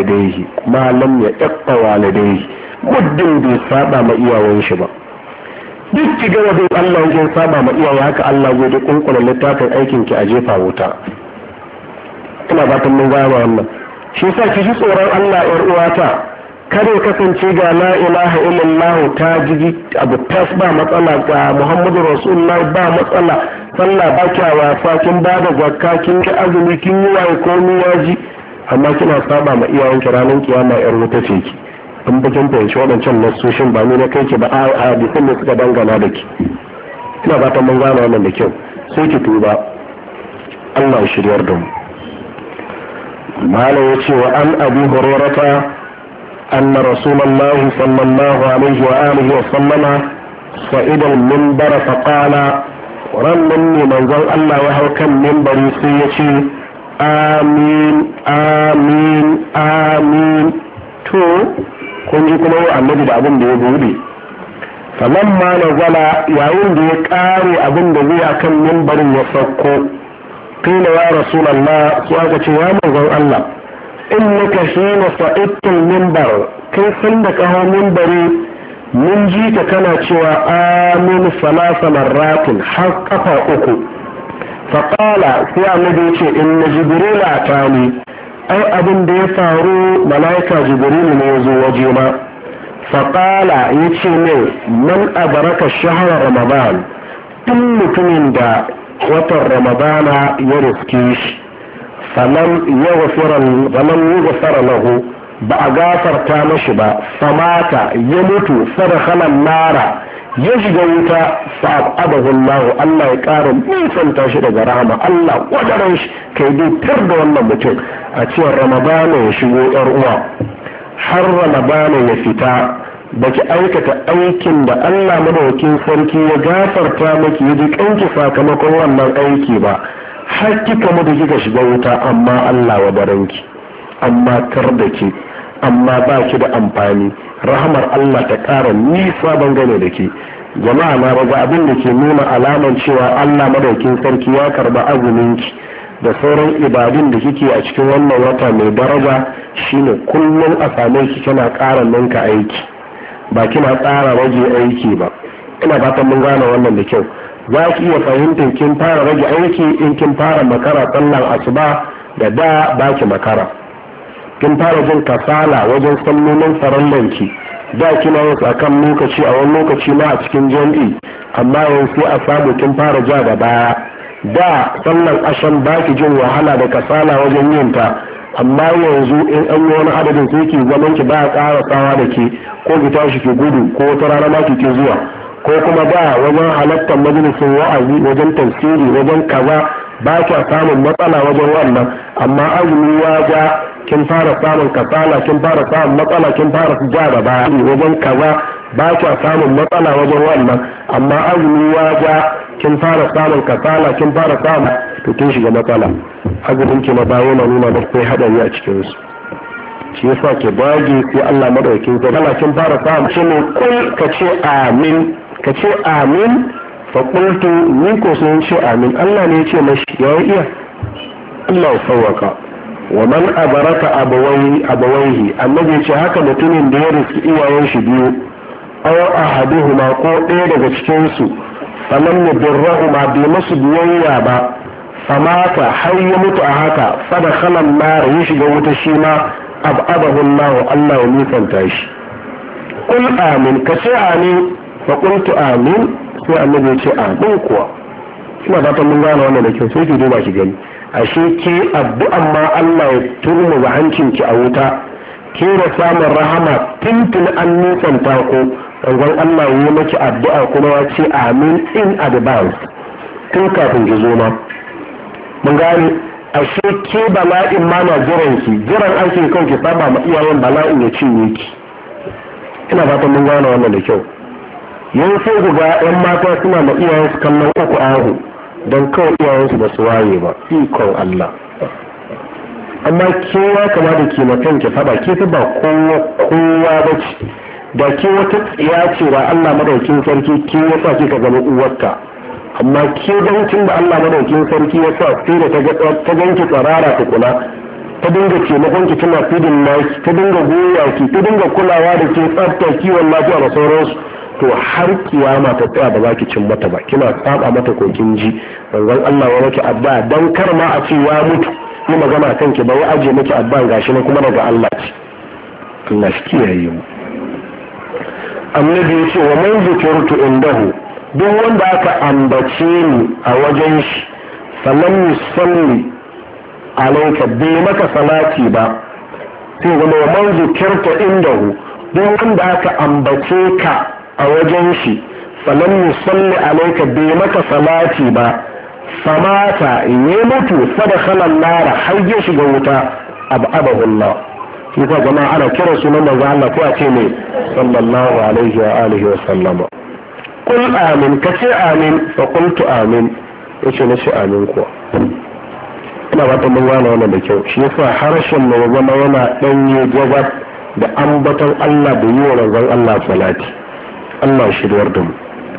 walidaihi muddin bai saba ma iyayen shi ba. duk ki gama bin Allah wajen saba ma iyaye haka Allah zai da kunkuna littafin aikin ki a jefa wuta. ina fatan mun gane wannan. shi yasa ki ji tsoron Allah yar uwata, kare kasance ga la ilaha illallah ta jiji abu tas ba matsala, ga Muhammadu Rasulullah ba matsala, sallah ba kya wasa, kin ba da zakka, kin yi azumi, kin yi waye komai yaji, amma kina saba ma iyayenki ranar kiyama yar wuta ce ki. in bakin fahimci waɗancan nasoshin ba ni na kai ki ba a hadisin da suka dangana da ki. ina fatan mun gane wannan da kyau, sai ki tuba. Allah ya shiryar da mu. malam ya ce wa an abi hurairata أن رسول الله صلى الله عليه وآله وسلم صعد المنبر فقال ورمني منزل الله وهو كم منبر سيتي آمين آمين آمين تو كنجي كما هو النبي دا أبن دي يقولي فلما نزل يعين دي كاري أبن دي كم منبر يسكو قيل يا رسول الله سواك يا منزل الله innaka hina sa'idtul minbar, kai san da kawo minbari mun ji ka kana cewa amin salasa marratin har kafa 3. faqala sai annabi ce inna jibril atani, ai abin da ya faru malaika jibril ne ya zo waje ma. faqala yace ne man abaraka shahra ramadan, duk mutumin da watan ramadana ya riske shi فلم يغفر له بأغافر تامشبا فمات يموت فدخل النار يجد وتا فأبعده الله يقارن نيسان تاشد غرامة الله وجرش كيدي ترد والله بتوك أتير رمضان يشغو إرؤوا har Ramadana ya fita baki aikata aikin da Allah madaukakin sarki ya gafarta maki ya ji kanki sakamakon wannan aiki ba, har kika mutu kika shiga wuta, amma Allah wa baranki, amma kar da ke, amma ba ki da amfani, rahamar Allah ta ƙara nisa bangane da ke. jama'a na raga abin da ke nuna alaman cewa Allah madaukin sarki ya karba azuminki da sauran ibadun da kike a cikin wannan wata mai daraja shine kullum a same ki kina ƙara ninka aiki ba kina ƙara rage aiki ba. ina fatan mun gane wannan da kyau. za ki iya fahimtar kin fara rage aiki in kin fara makara sallan asuba da baki makara, kin fara jin kasala wajen sallolin farallanki da kina yin akan lokaci a wani lokaci ma a cikin jami'i, amma yanzu a samu kin fara ja da baya. da sallan ashan baki jin wahala da kasala wajen yin ta, amma yanzu in an yi wani adadin sai ki zaman ki ba ƙara tsawa da ke, ko ki tashi ki gudu, ko wata rana ma ki ke zuwa, ko kuma da wajen halartar majalisin wa'azi, wajen tafsiri, wajen kaza ba kya samun matsala wajen wannan, amma azumi ya ja kin fara samun kasala, kin fara samun matsala, kin fara ja da baya wajen kaza ba kya samun matsala wajen wannan, amma azumi ya ja kin fara samun kasala, kin fara samun to kin shiga matsala. azumin ki na baya yana nuna da kai hadari a cikin su, shi yasa ke dage sai Allah madaukakin sarki kin fara samun shi ne kul ka ce amin, ka ce amin. fa qultu ni ko sun ce amin. Allah ne ya ce mashi ya iya. Allah ya sauwaka. wa man abaraka abawaihi annabi ya ce haka mutumin da ya riski iyayen shi biyu, aw ahaduhuma ko ɗaya daga cikin su falam yadurruhuma bi masu biyayya ba, famata har ya mutu a haka, fada khalan nar ya shiga wuta shi ma abadahu Allah ya nisanta shi. Kul amin, ka ce amin. fa qultu amin, sai annabi ya ce amin kuwa. ina fatan mun gane wannan da kyau, sai ki duba ki gani ashe ke addu'an ma Allah ya turmu ga hancinki a wuta, ke da samun rahama tuntun an nisanta ko ɗangon Allah ya yi maki addu'a kuma ya ce amin in advance tun kafin ki zo ma. mun gane ashe ke bala'in ma na jiran ake kan ki saba ma iyayen bala'in ya cinye ki. ina fatan mun gane wannan da kyau. yau sai ku ga 'yan mata suna ma iyayen su kallon uku ahu don kawai iyayensu ba su waye ba, ikon Allah. amma ke ya kamata ke na kanki fada, ke ta ba kowa ba ce, da ke wata tsiya ce ba Allah madaukin sarki ke ya sa kika zama uwarka, amma ke dancin da Allah madaukin sarki ya sa sai da ta ganki tsarara ta kula, ta dinga taimakon ki tana fidin naki, ta dinga goya ki, ta dinga kulawa da ke tsafta, kiwon lafiya da sauransu, to har kiyama ta tsaya ba za ki cin mata ba, kina saba mata kokin ji. manzon Allah ya maki addu'a dan kar ma a ce ya mutu yi magana kanki ba, ya aje miki addu'a gashi ne kuma daga Allah ce. Allah shi kiyaye mu. annabi ya ce wa man zikirtu indahu, duk wanda aka ambace ni a wajen shi, falam yusalli alayka, bai maka salati ba, sai zama wa man zikirtu indahu, duk wanda aka ambace ka a wajen shi, falam yusalli alayka, bai maka salati ba, famata ya mutu, fadakhala an-nar, har ya shiga wuta, abadahu Allah. shi ka jama'a ana kira sunan manzo Allah ko a ce ne sallallahu alaihi wa alihi wa sallama. Qul amin, ka ce amin. Fa qultu amin, yace na ce amin kuwa. ina fatan mun gane wannan da kyau. shi yasa harshen mu zama yana danye gabat da ambaton Allah da yi wa manzon Allah salati. Allah shirwar da mu.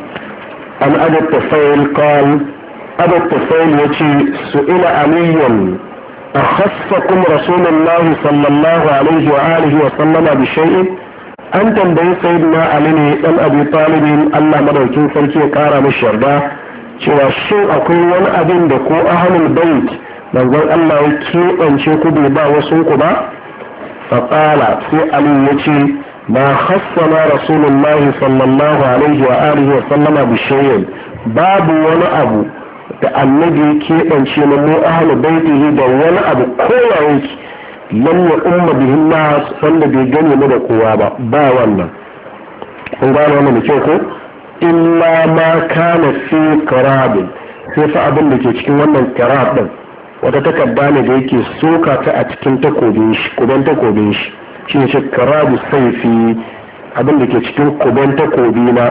an abu tafail qal, abu tafail yace su'ila aliyan akhassakum rasulullahi sallallahu alaihi wa alihi wa sallama bi shay'in. an tambayi sayyidina ali ne dan abi talibin Allah madaukin sarki ya kara mishi yarda cewa shin akwai wani abin da ko ahlul bait manzon Allah ya keɓance ku bai ba wasu ku ba? faqala, sai ali yace ما خصنا رسول الله صلى الله عليه وآله وسلم بشيء باب ولا أبو da annabi keɓance na mu ahlu baitihi da wani abu kowa yake lam ya umma bihin nas wanda bai gane mu da kowa ba wannan. kun gane wannan da kyau ko? illa ma kana fi qarabin, sai fa abin da ke cikin wannan qarab din wata takarda ne da yake soka ta a cikin takobin shi, kudan takobin shi, shi ne karabu saifi, abin da ke cikin kuban takobi na.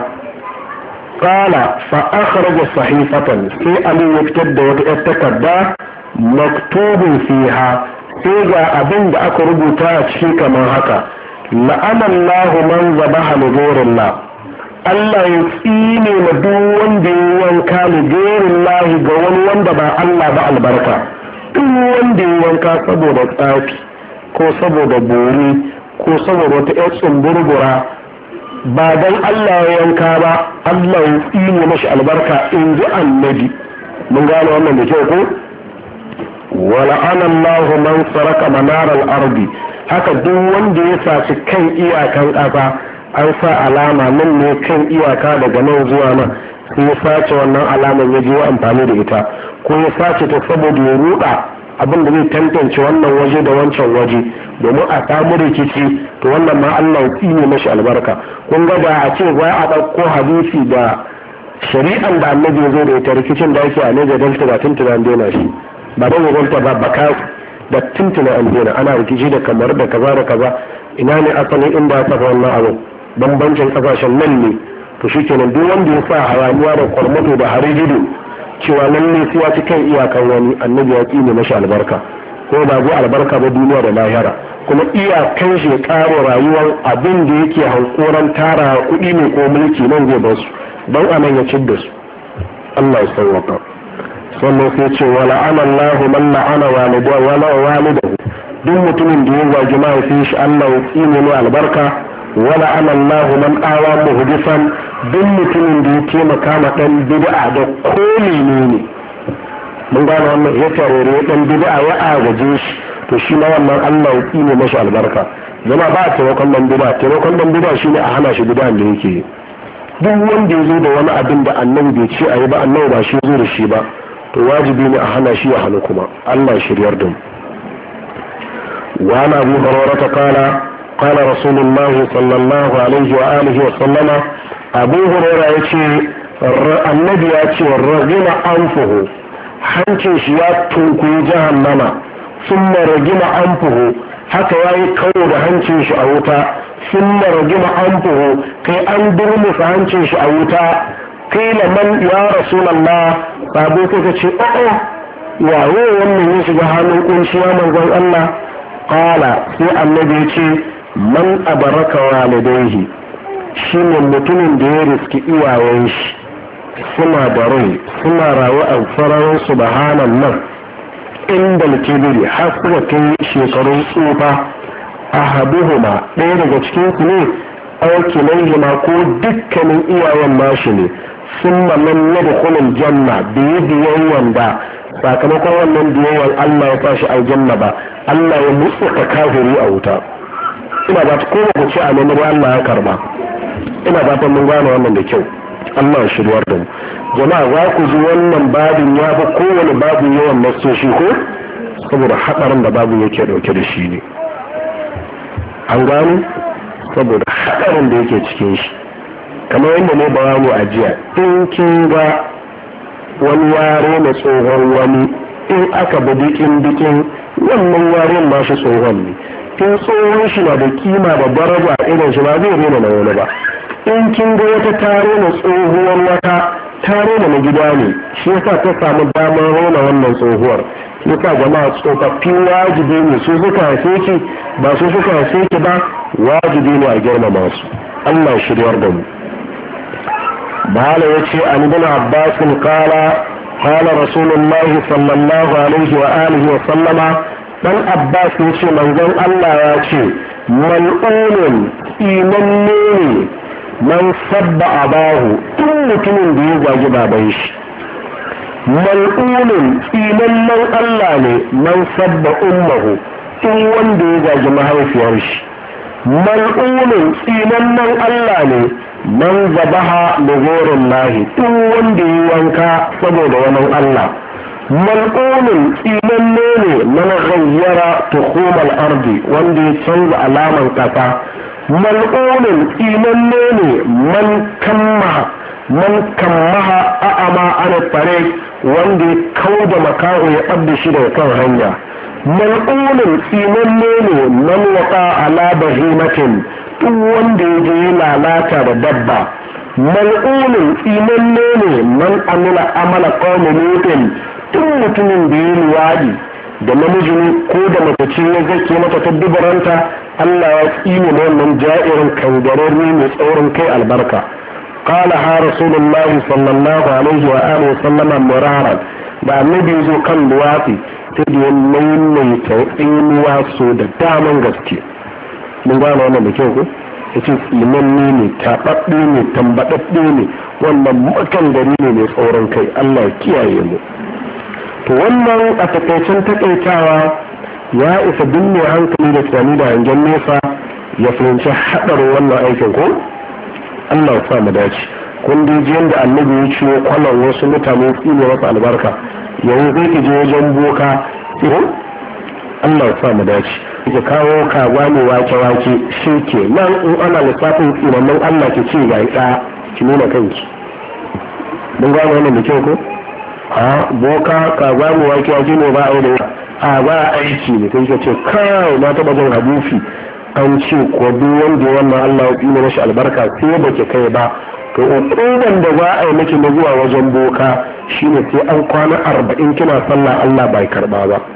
Kala fa akhraja sahifatan, sai Ali ya fitar da wata yar takarda maktubun fiha, sai ga abin da aka rubuta a cikin kamar haka: la'ana Allahu man zabaha li ghayrillah, Allah ya tsine ma duk wanda ya yanka li ghayrillah ga wani wanda ba Allah ba albarka. duk wanda ya wanka saboda tsafi ko saboda bori ko saboda wata ƴar tsumburbura ba dan Allah ya yanka ba Allah ya tsine mashi albarka in ji annabi. mun gane wannan da kyau ko wala anallahu man saraka manar al-ardi haka duk wanda ya saci kan iyakan ƙasa an sa alama nan ne kan iyaka daga nan zuwa nan sai ya sace wannan alaman ya je amfani da ita ko ya sace ta saboda ya ruɗa abin da zai tantance wannan waje da wancan waje domin a samu rikici to wannan ma Allah ya tsine mashi albarka. kun ga da a ce za a ɗauko hadisi da shari'an da annabi ya zo da ita rikicin da ake a Niger Delta ba tuntuna an daina shi ba don gwamnati ba baka da tuntuna an daina ana rikici da kamar da kaza da kaza ina ne asalin inda aka wannan abu bambancin kasashen nan ne to shikenan duk wanda ya sa hayaniya da kwarmato da harigido cewa nan ne sai ya ci kan iyakan wani annabi ya tsine mashi albarka ko ba zai albarka ba duniya da lahira kuma iyakan shi ya ƙara rayuwar abin da yake hankoran tara kuɗi ne ko mulki nan zai ba su don anan ya cidda su Allah ya sauwaka. sannan sai ce wa la'ana Allah man la'ana walidahu duk mutumin da ya zagi mahaifin shi Allah ya tsine ne albarka wa la'ana Allah man awa muhdisan duk mutumin da ya taimaka ma dan bid'a da ko menene mun gane wannan ya tarore dan bid'a ya agaje shi to shi ma wannan Allah ya tsine mashi albarka. zama ba taimakon dan bid'a shine a hana shi bid'a da yake yi. duk wanda ya zo da wani abin da annabi bai ce a yi ba annabi ba shi zo da shi ba to wajibi ne a hana shi ya hannu kuma Allah shiryar da mu. wa na abu hurairah qala rasulullahi sallallahu alaihi wa alihi wa sallama abu hurairah yace annabi ya ce ragima anfuhu hancin shi ya tunkuyi jahannama summa ragima anfuhu haka yayi kawo da hancin shi a wuta summa ragima anfuhu kai an durmusa hancin shi a wuta kila man ya rasulallah sabo suka ce o'o waye wannan ya shiga hannun kunciya manzon Allah qala sai annabi ya ce man abaraka walidayhi shine mutumin da ya riski iyayen shi suna da rai suna rayu a sararin subhanan nan inda kibiri har suka kai shekarun tsufa ahaduhuma ɗaya daga cikin su ne aukilaihima ko dukkanin iyayen nashi ne sun maman na da kunin janna da yi biyayyan da sakamakon wannan biyayyan Allah ya tashi aljanna ba Allah ya mutsuka kafiri a wuta. ina ba ta koma ku ce a nemi Allah ya karba. ina fatan mun gane wannan da kyau. Allah ya shiryar da mu jama'a za ku ji wannan babin ya fi kowane babin yawan nasoshi ko saboda haɗarin da babin yake dauke da shi ne an gano saboda haɗarin da yake cikin shi kamar yadda ne ba mu ajiya in kin ga wani yare na tsohon wani in aka bi bikin wannan yaren ba shi tsohon ne in tsohon shi na da kima da daraja irin shi ba zai rena na wani ba in kin ga wata tare na tsohuwar wata tare na gida ne shi yasa ta samu damar rena wannan tsohuwar yasa jama'a tsofaffi wajibi ne su suka haife ki ba su suka haife ki ba wajibi ne a girmama su Allah shiryar da mu. Bala ya ce an ibn Abbas qala Rasulullah sallallahu alaihi wa alihi wa sallama dan Abbas ya ce manzon Allah ya ce mal'unun imanne ne man sabba abahu tun mutumin da ya zagi baban shi mal'unun imannan Allah ne man sabba ummuhu tun wanda ya zagi mahaifiyar shi mal'unun imannan Allah ne man zabaha da goron lahi tun wanda ya wanka saboda wani Allah mal'unun imanne ne man ghayyara tukhumar ardi wanda ya canza alaman kasa mal'unin imanne ne man kammaha a'ama ana tare wanda ya kau da makaho ya ɓadda shi daga kan hanya mal'unin imanne ne man waka ala bahimatin duk wanda ya je lalata da dabba mal'unin imanne ne man amila amala qawmi lutin duk mutumin da ya luwadi da namiji ko da mace ya zake mata ta dubaranta Allah ya tsine da wannan ja'irin kangararri mai tsaurin kai albarka qala ha rasulullah sallallahu alaihi wa alihi sallama murara da annabi zo kan luwafi sai da ya maimaita tsinuwa so da daman gaske. mun gane wannan da kyau ko ya ce tsimanni ne taɓaɓɓe ne tambaɗaɗɗe ne wannan makan gari ne mai tsoron kai. Allah ya kiyaye mu. to wannan a takaicen takaitawa ya isa binne hankali da tunani da hangen nesa ya fahimci haɗarin wannan aikin ko. Allah ya sa mu dace. kun dai ji yadda annabi ya ciwo kwallon wasu mutane tsine masa albarka, yanzu zai ki je wajen boka Allah ya sa mu dace. ki kawo kaza ne wake shi ke nan in ana lissafin tsinannen Allah ki ce ga ɗa ki nuna kanki. mun gano wannan da kyau ko. a boka kaza ne wake ne ba a yi da a ba aiki ne kai ka ce kai na taɓa jin hadisi an ce ko duk wanda wannan Allah ya tsine mashi albarka sai ba ki kai ba to ukuban da za a yi miki na zuwa wajen boka shine sai an kwana 40 kina sallah Allah bai karba ba.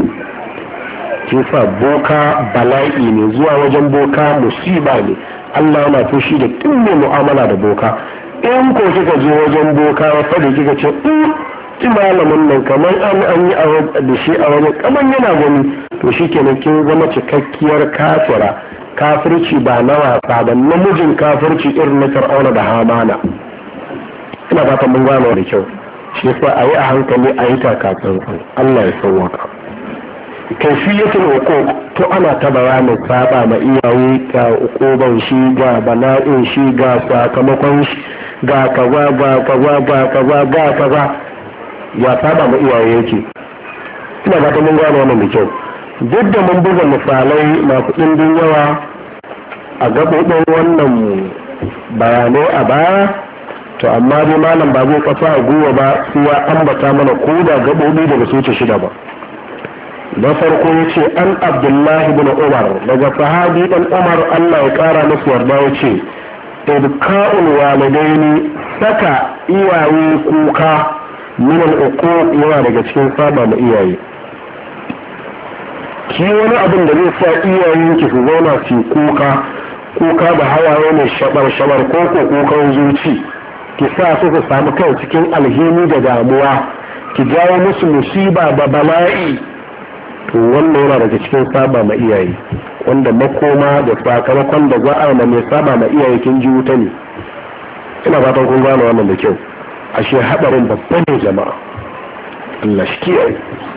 kisa boka bala'i ne, zuwa wajen boka musiba ne. Allah yana fushi da duk mai mu'amala da boka. in ko kika je wajen boka ya fadi kika ce ki malamin nan kamar an yi da shi a wajen kamar yana gani, to shikenan kin zama cikakkiyar kafira. kafirci ba na wasa ba, namijin kafirci irin na Fir'auna da Hamana. ina fatan mun gano da kyau. shi yasa a yi a hankali a yi takatsantsan. Allah ya sauwaka. kaifiyatul uquq to ana ta bayanin saba ma iyaye ga uquban shi ga bala'in shi ga sakamakon shi ga kaza ga kaza ga kaza ga kaza ya saba ma iyaye yake. ina fatan mun gano wannan da kyau. duk da mun buga misalai masu ɗimbin yawa a gaɓoɓin wannan bayanai a baya, to amma dai malam ba zai kasa a gwiwa ba sai ya ambata mana ko da gaɓoɓi da ba su wuce 6 ba. da farko ya ce an Abdullahi bin Umar, daga sahabi ɗan Umar Allah ya ƙara musu yarda, ya ce ibka'ul walidaini, saka iyaye kuka min al-uquq yana daga cikin saba ma iyaye. ki wani abin da zai sa iyayenki su zauna su kuka da hawaye mai shabar ko kukan zuci, ki sa su samu kai cikin alhini da damuwa, ki jawo musu musiba da bala'i, to wannan yana daga cikin saba ma iyaye, wanda makoma da sakamakon da za a yi mai saba ma iyaye kin ji wuta ne. ina fatan kun gane wannan da kyau. ashe haɗarin babban ne jama'a. Allah shi kiyaye.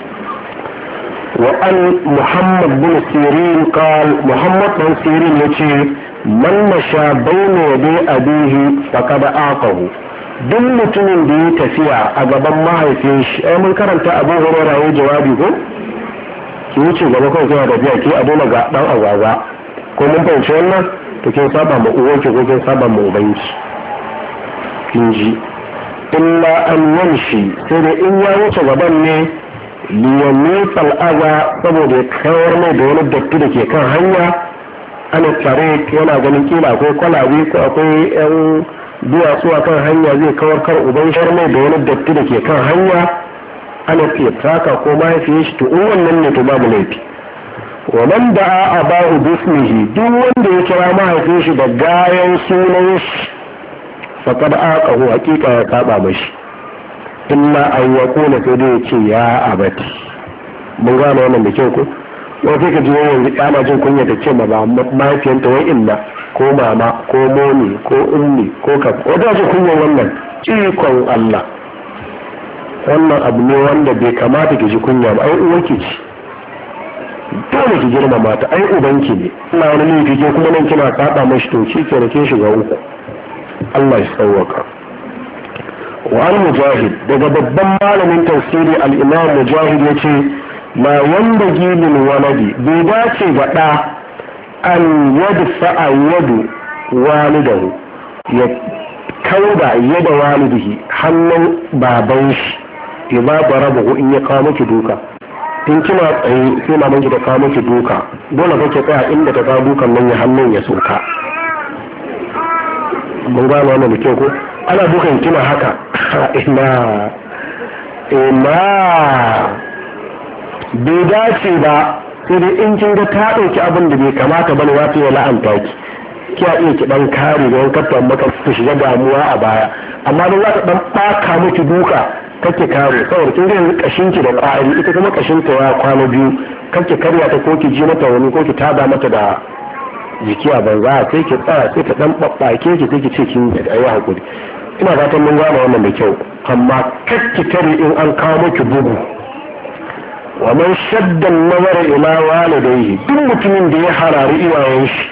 وأن محمد بن سيرين قال محمد بن سيرين يتي من مشى بين يدي أبيه فقد أعطه. duk mutumin da ya tafiya a gaban mahaifin shi, mun karanta Abu Hurairah ya jawabi ko ki wuce gaba kawai kina tafiya ki a dole ga dan agwagwa, ko mun fahimci wannan, to kin saba ma uwanki ko kin saba ma ubanki. kin ji illa an yanshi, sai da in ya wuce gaban ne liyamin al'aza, saboda ya kawar mai da wani datti da ke kan hanya. ana tare yana ganin kila akwai kwalabe ko akwai yan duwatsu a kan hanya, zai kawar kar uban shar mai da wani datti da ke kan hanya. ana fiye taka ko mahaifiyar shi, to in wannan ne to babu laifi. wa man da'a abahu bismihi, duk wanda ya kira mahaifin shi da gayan sunan shi, faqad aqahu, hakika ya saba mashi. illa an ya kona sai dai ce ya abati. mun gane wannan da kyau ko. wai sai ka ji yanzu ana jin kunya ta ce ma ba mahaifiyanta wai inna ko mama ko momi ko ummi ko ka, wata ce kunya wannan ikon Allah. wannan abu ne wanda bai kamata ki ji kunya ba. ai uwanki ce, dole ki girmama ta, ai ubanki ne. ina wani laifi ke kuma nan kina saba mashi, to ki ke kin shiga uku. Allah ya sauwaka. وعن مجاهد daga babban malamin tafsiri al-imam mujahid yace la yanbaghi lil waladi, bai dace ga da an yadfa yadu walidahu, ya kauda yada walidihi, hannun baban shi, idza darabahu, in ya kawo miki duka. in kina tsaye sai maman ki ta kawo miki duka, dole kake tsaya inda ta kawo dukan nan ya hannun ya soka. mun gano wannan da kyau ko. ana dukan kina haka ina bai dace ba. sai dai in kin ga ta ɗauki abin da bai kamata bane za ta yi la'anta ki, kiya iya ki dan kare don kafa maka ta shiga damuwa a baya. amma don za ta dan baka miki duka kake kare saboda kin ga yanzu kashinki da ƙwari ita kuma kashinta ya kwana biyu kake karya ta ko ki ji mata wani ko ki tada mata da jiki a banza sai ki tsaya sai ta dan babbake ki sai ki ce kin yi hakuri. Ina fatan mun gane wannan da kyau, amma kakki tare in an kawo miki bugu. Wa man shadda an-nazara ila walidayhi, duk mutumin da ya harari iyayen shi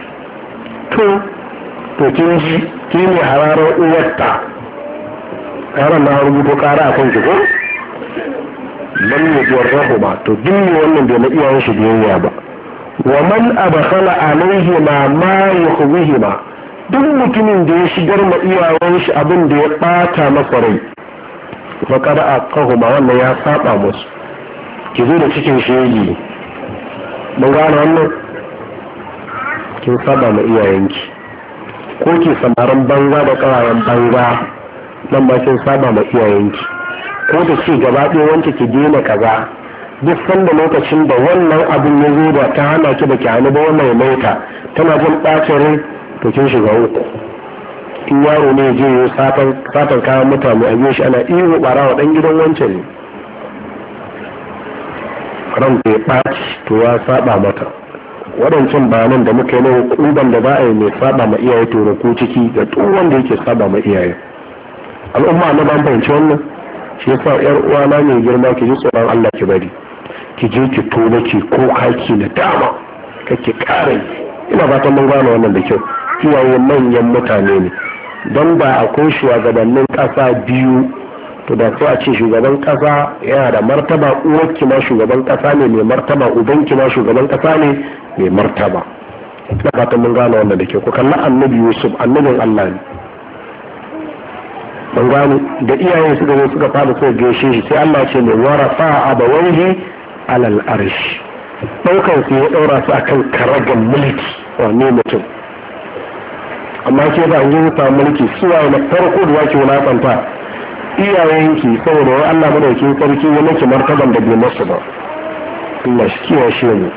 to kin ji ki ne hararar uwarta. Yaran na rubuto kara a kan shi ko lam yajrahu ba, to duk ne wannan bai na iyayen shi biyayya ba. Wa man abkhala alayhi ma yukhwihi duk mutumin da ya shigar ma iyayen shi abin da ya bata masa rai faƙar a kahuma wannan ya saba musu. Ki zo da cikin shegi mun gane wannan kin saba ma iyayenki, ko ki samarin banza da ƙawayen banza nan ba kin saba ma iyayenki, ko da ce gaba ɗaya wanke ki daina kaza duk sanda lokacin da wannan abin ya zo da ta hana ki da ki hannu ba wannan ya maita tana jin ɓacin rai to kin shiga uku. In yaro ne je yi satan kayan mutane a biyo shi ana iyo barawa dan gidan wancan ne, ran bai ɓaci to ya saba mata. Waɗancan bayanan da muka yi na hukuban da za a yi mai saba ma iyaye to da ku ciki da duk wanda yake saba ma iyaye. Al'umma na ban fahimci wannan, shi yasa yar uwana mai girma ki ji tsoron Allah ki bari ki je ki toba ki ko kaki na dama kake ƙara. Ina fatan mun gane wannan da kyau. Iyaye manyan mutane ne, don ba akwai shugabannin ƙasa biyu to da sai a ce shugaban ƙasa yana da martaba, uwarki ma shugaban ƙasa ne mai martaba, ubanki ma shugaban ƙasa ne mai martaba. Ina fatan mun gane wannan da kyau. Ku kalli annabi Yusuf, annabin Allah ne, mun gane da iyayen suka zo suka fara suka gaishe shi sai Allah ce ne warafa abawaihi alal arsh, ɗaukar su ya ɗaura su akan karagan mulki. Wane mutum amma ke ba an yi samun mulki suwa na farko da zaki wulakanta iyayenki saboda wai Allah madaukin sarki ya miki martaban da bai masu ba. Allah shi kiyaye shi ne.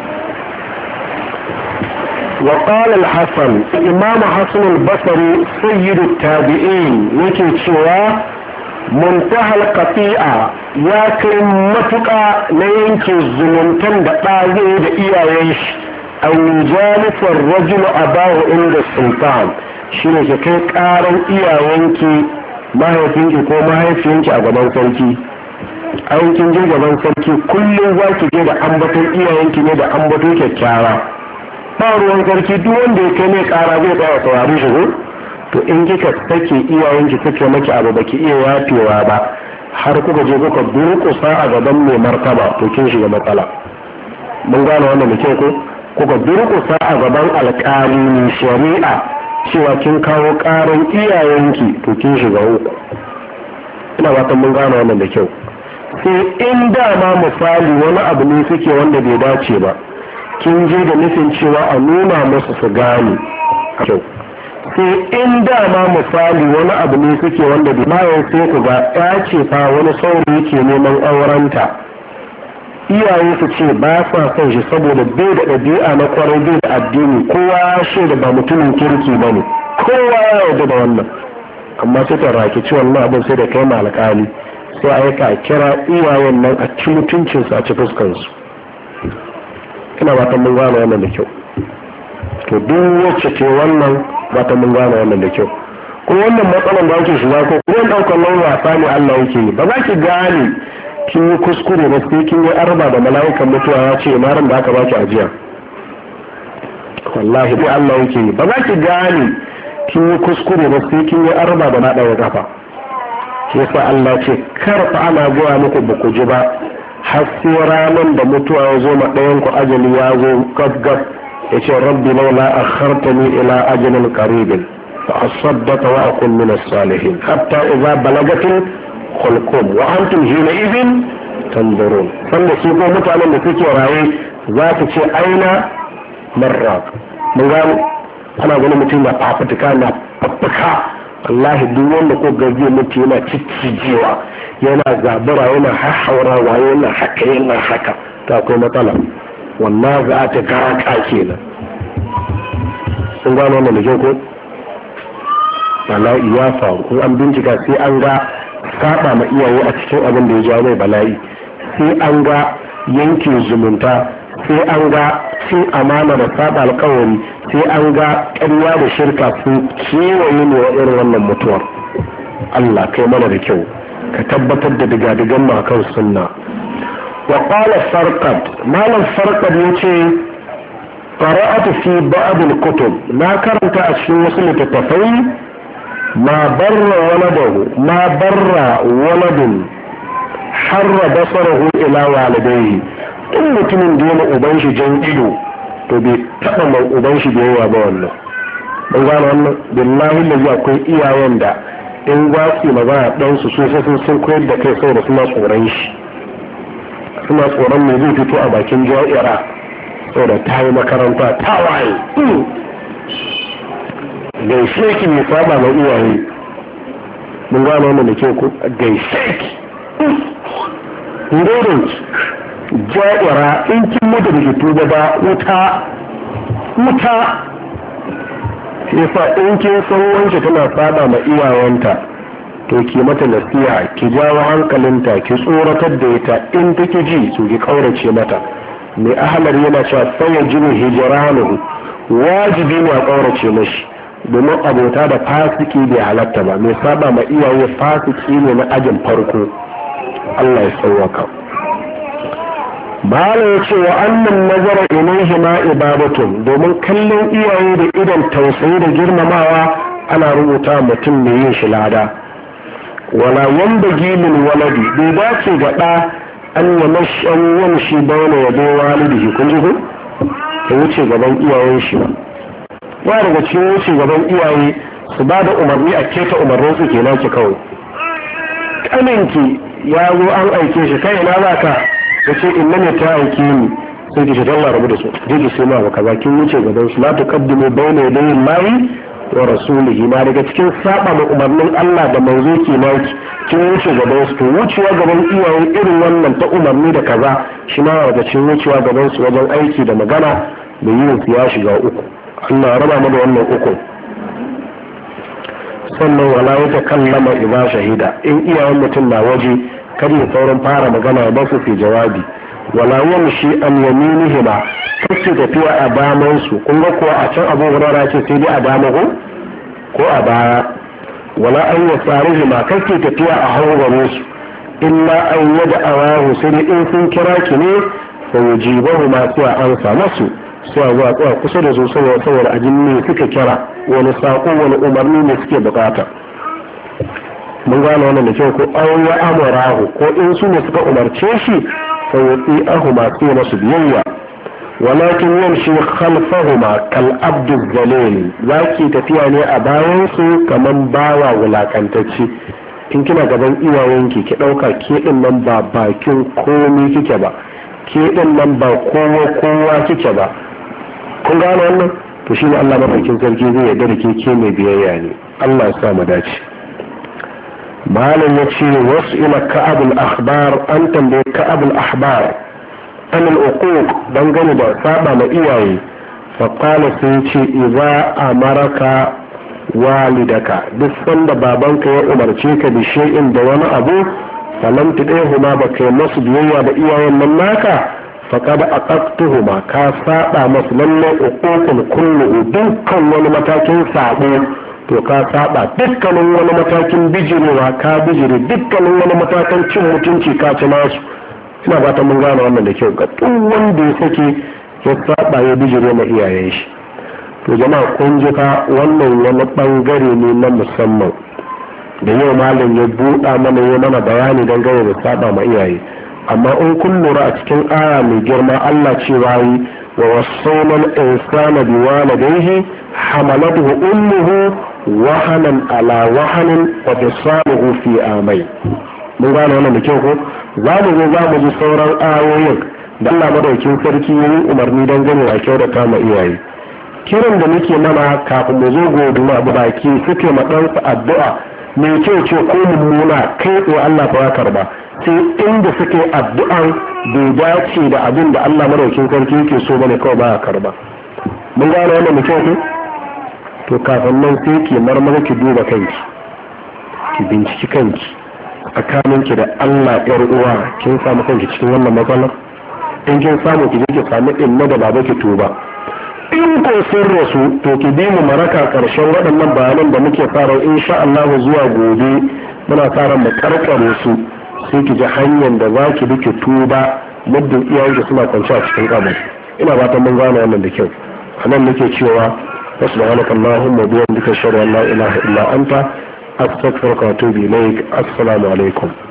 Wa qala al-Hasan, Imam Hasan al-Basri sayyidu tabi'in yake cewa muntaha al-qati'a ya kai matuƙa na yanke zumuntan da ɗaze da iyayen shi. an jalifar rajulu abahu inda sultan shine ke kai karan iyayenki mahaifinki ko mahaifiyanki a gaban sarki. an kin je gaban sarki kullum za ki je da ambaton iyayenki ne da ambaton kyakkyawa. ba ruwan sarki duk wanda ya kai mai kara zai tsaya saurari shi ko to in kika sake iyayenki suke maki abu baki iya yafewa ba har kuka je kuka durƙusa a gaban mai martaba to kin shiga matsala. mun gane wannan da kyau ko kuka durƙusa a gaban alƙali ne shari'a cewa kin kawo ƙaran iyayenki to kin shiga uku. ina fatan mun gane wannan da kyau. sai in dama misali wani abu ne suke wanda bai dace ba kin je da nufin cewa a nuna musu su gane kyau. sai in dama misali wani abu ne suke wanda bai bayan sai ku ga ya ce fa wani saurayi ke neman aurenta iyaye su ce ba sa son shi saboda bai da ɗabi'a na kwarai bai da addini, kowa ya shaida ba mutumin kirki ba ne, kowa ya yarda da wannan, amma sai ta raki ci wannan abin sai da kai ma alƙali sai a yi ka kira iyayen nan a ci mutuncinsu a ci fuskansu. ina ba ta mun gane wannan da kyau. to duk wacce ce wannan ba ta mun gane wannan da kyau. kuma wannan matsalan da ake shiga ko kuma ɗaukar nan wasa ne Allah yake yi, ba za ki gane kin yi kuskure ba sai kin yi arba da mala'ikan mutuwa ya ce maran da aka baki ajiya. wallahi dai Allah yake yi, ba za ki gane kin yi kuskure ba sai kin yi arba da na ɗaya kafa. yasa Allah ce karfa ana goya muku ba ku ji ba har sai ranar da mutuwa ya zo ma ɗayan ku ajali ya zo gaggab ya ce rabbi laula akhartani ila ajalin qaribin fa asaddaqa wa akun min as-salihin hatta idza balagatil khulqum wa antum hina idhin tanzurun. sanda su ko mutanen da suke raye za su ce aina marra. mun gano ana ganin mutum na fafutuka na fafuka, wallahi duk wanda ko gaje mutu yana ciccijewa yana zabura yana hahaurawa yana haka ta akwai matsala. wallahi za ta karaka kenan. sun gano wannan da ko wallahi ya faru in an bincika sai an ga saba ma iyaye a cikin abin da ya jawo mai bala'i, sai an ga yanke zumunta, sai an ga cin amana da saba alkawari, sai an ga ƙarya da shirka sun kewaye ne wa irin wannan mutuwar. Allah kai mana da kyau ka tabbatar da digadigan mu akan sunna. wa qala farqad, malam farqad yace qara'atu fi ba'd al-kutub, na karanta a cikin wasu littattafai ma barra waladun harra basarahu ila walidayhi, in mutumin da yana uban shi jan ido to bai taba mai uban shi da yawa ba wannan. don gano wannan billahi da akwai iyayen da in za su magana ɗansu sun koyar da kai saboda suna tsoron shi, suna tsoron mai zai fito a bakin ja'ira saboda ta yi makaranta ta waye. gaishe ki mai saba ma iyaye, mun gano wannan da ke ku gaishe ki hudurin ja'ira in kin mutu da ke tuba ba wuta yasa in kin san wance tana saba ma iyayenta to ki mata nasiha, ki jawo hankalinta, ki tsoratar da ita, in take ji to ki kaurace mata. mai ahlar yana cewa sai jiru hijranu, wajibi ne a kaurace mashi, domin abota da fasiki bai halatta ba, mai saba ma iyaye fasiki ne na ajin farko. Allah ya sauwaka. bala ya ce wa annan nazara ilaihi ma ibadatun, domin kallon iyaye da idan tausayi da girmamawa ana rubuta mutum mai yin shi lada. wala wanda gilin waladi bai dace ga ɗa an yi mashan wani shi bauna ya bai walidihi, kun ji ku ya wuce gaban iyayen shi ba daga cikin wuce gaban iyaye su ba da umarni a keta umarnin su kenan ki kawai. kaninki ya zo an aike shi, kai na za ka ya ce in ne ta aike ni, sai ki shigar rabu da su, je ki sai ma ba kaza, kin wuce gaban su, la tuqaddimu bayna yaday Allahi wa rasulihi, na daga cikin saba ma umarnin Allah da manzo ke naki, kin wuce gaban su. to wucewa gaban iyayen irin wannan ta umarni da kaza shi ma daga cikin wucewa gaban su wajen aiki da magana da yin su ya shiga uku. Allah raba mu da wannan uku. sannan wala ya takallama idza shahida, in iyayen mutum na waje kada ya saurin fara magana ya basu fi jawabi. wala yamshi an yaminihi ba, kake tafiya a daman su, kun ga kuwa a can Abu Hurairah ce sai dai a dama ko a baya. wala an yasarihi ma, kake tafiya a hawan su, illa an yada awahu, sai dai in sun kira ki ne fa yujibahu ma sai an sa masu, sai zuwa tsaya kusa da su saboda ajin ne suka kira, wani sako wani umarni ne suke bukata. mun gane wannan da kyau ko an ya amurahu, ko in su ne suka umarce shi sai ya tsi ahu masu masu biyayya. walakin yamshi khalfahuma kal abdul zalil, zaki tafiya ne a bayan su kaman bawa wulakantacce. in kina gaban iyayenki ki dauka ke din nan ba bakin komai kike ba, ke din nan ba kowa kike ba. kun gane wannan to shine Allah madaukin sarki zai yarda da ke mai biyayya ne. Allah ya sa mu dace. malam ya ce wasu ila ka'abul akhbar, an tambaye ka'abul ahbar an al'uquq dangane da saba ma iyaye, fa qala sai ce idza amaraka walidaka, duk sanda babanka ya umarce ka da shay'in da wani abu falam tudayhuma ba kai masu biyayya da iyayen nan naka, faqad aqaqtuhuma, ka saba masu lalle uququl kullu, dukkan wani matakin sabo to ka saba, dukkanin wani matakin bijirewa ka bijire, dukkanin wani matakan cin mutunci ka ci nasu. ina fatan mun gane wannan da kyau ga duk wanda ya sake ya saba ya bijire ma iyayen shi. to jama'a kun ji fa wannan wani bangare ne na musamman da yau malam ya buɗa mana ya mana bayani dangane da saba ma iyaye. amma in kun lura a cikin aya mai girma Allah cewa yi wa wasaina al-insana biwalidayhi hamalathu ummuhu wahanan ala wahanin wa bisaluhu fi amai. mun gane wannan da kyau ko za mu ji sauran ayoyin da Allah madaukin sarki yayi umarni dan gane da kyau da kama iyaye. kiran da muke mana kafin mu zo goduma abu baki suke ma dan addu'a mai kyau ce ko mummuna kai tsaye Allah ba karba, sai inda suke addu'an bai dace da abin da Allah madaukin sarki yake so bane kawai ba karba. mun gane wannan da kyau ko to kafin nan sai ki marmara ki duba kanki, ki binciki kanki, tsakaninki da Allah yar uwa kin samu kanki cikin wannan matsalar? in kin samu ki je ki samu inna da baba ki tuba. in ko sun rasu to ki bi mu maraka karshen waɗannan bayanan da muke fara insha Allah zuwa gobe muna fara mu karkare su sai ki ji hanyar da za ki bi ki tuba muddin iyayenki suna kwance a cikin kabari. ina fatan mun gane wannan da kyau. anan nake cewa subhanaka allahumma wa bihamdika ashhadu an la ilaha illa anta astaghfiruka wa atubu ilaik. assalamu alaikum.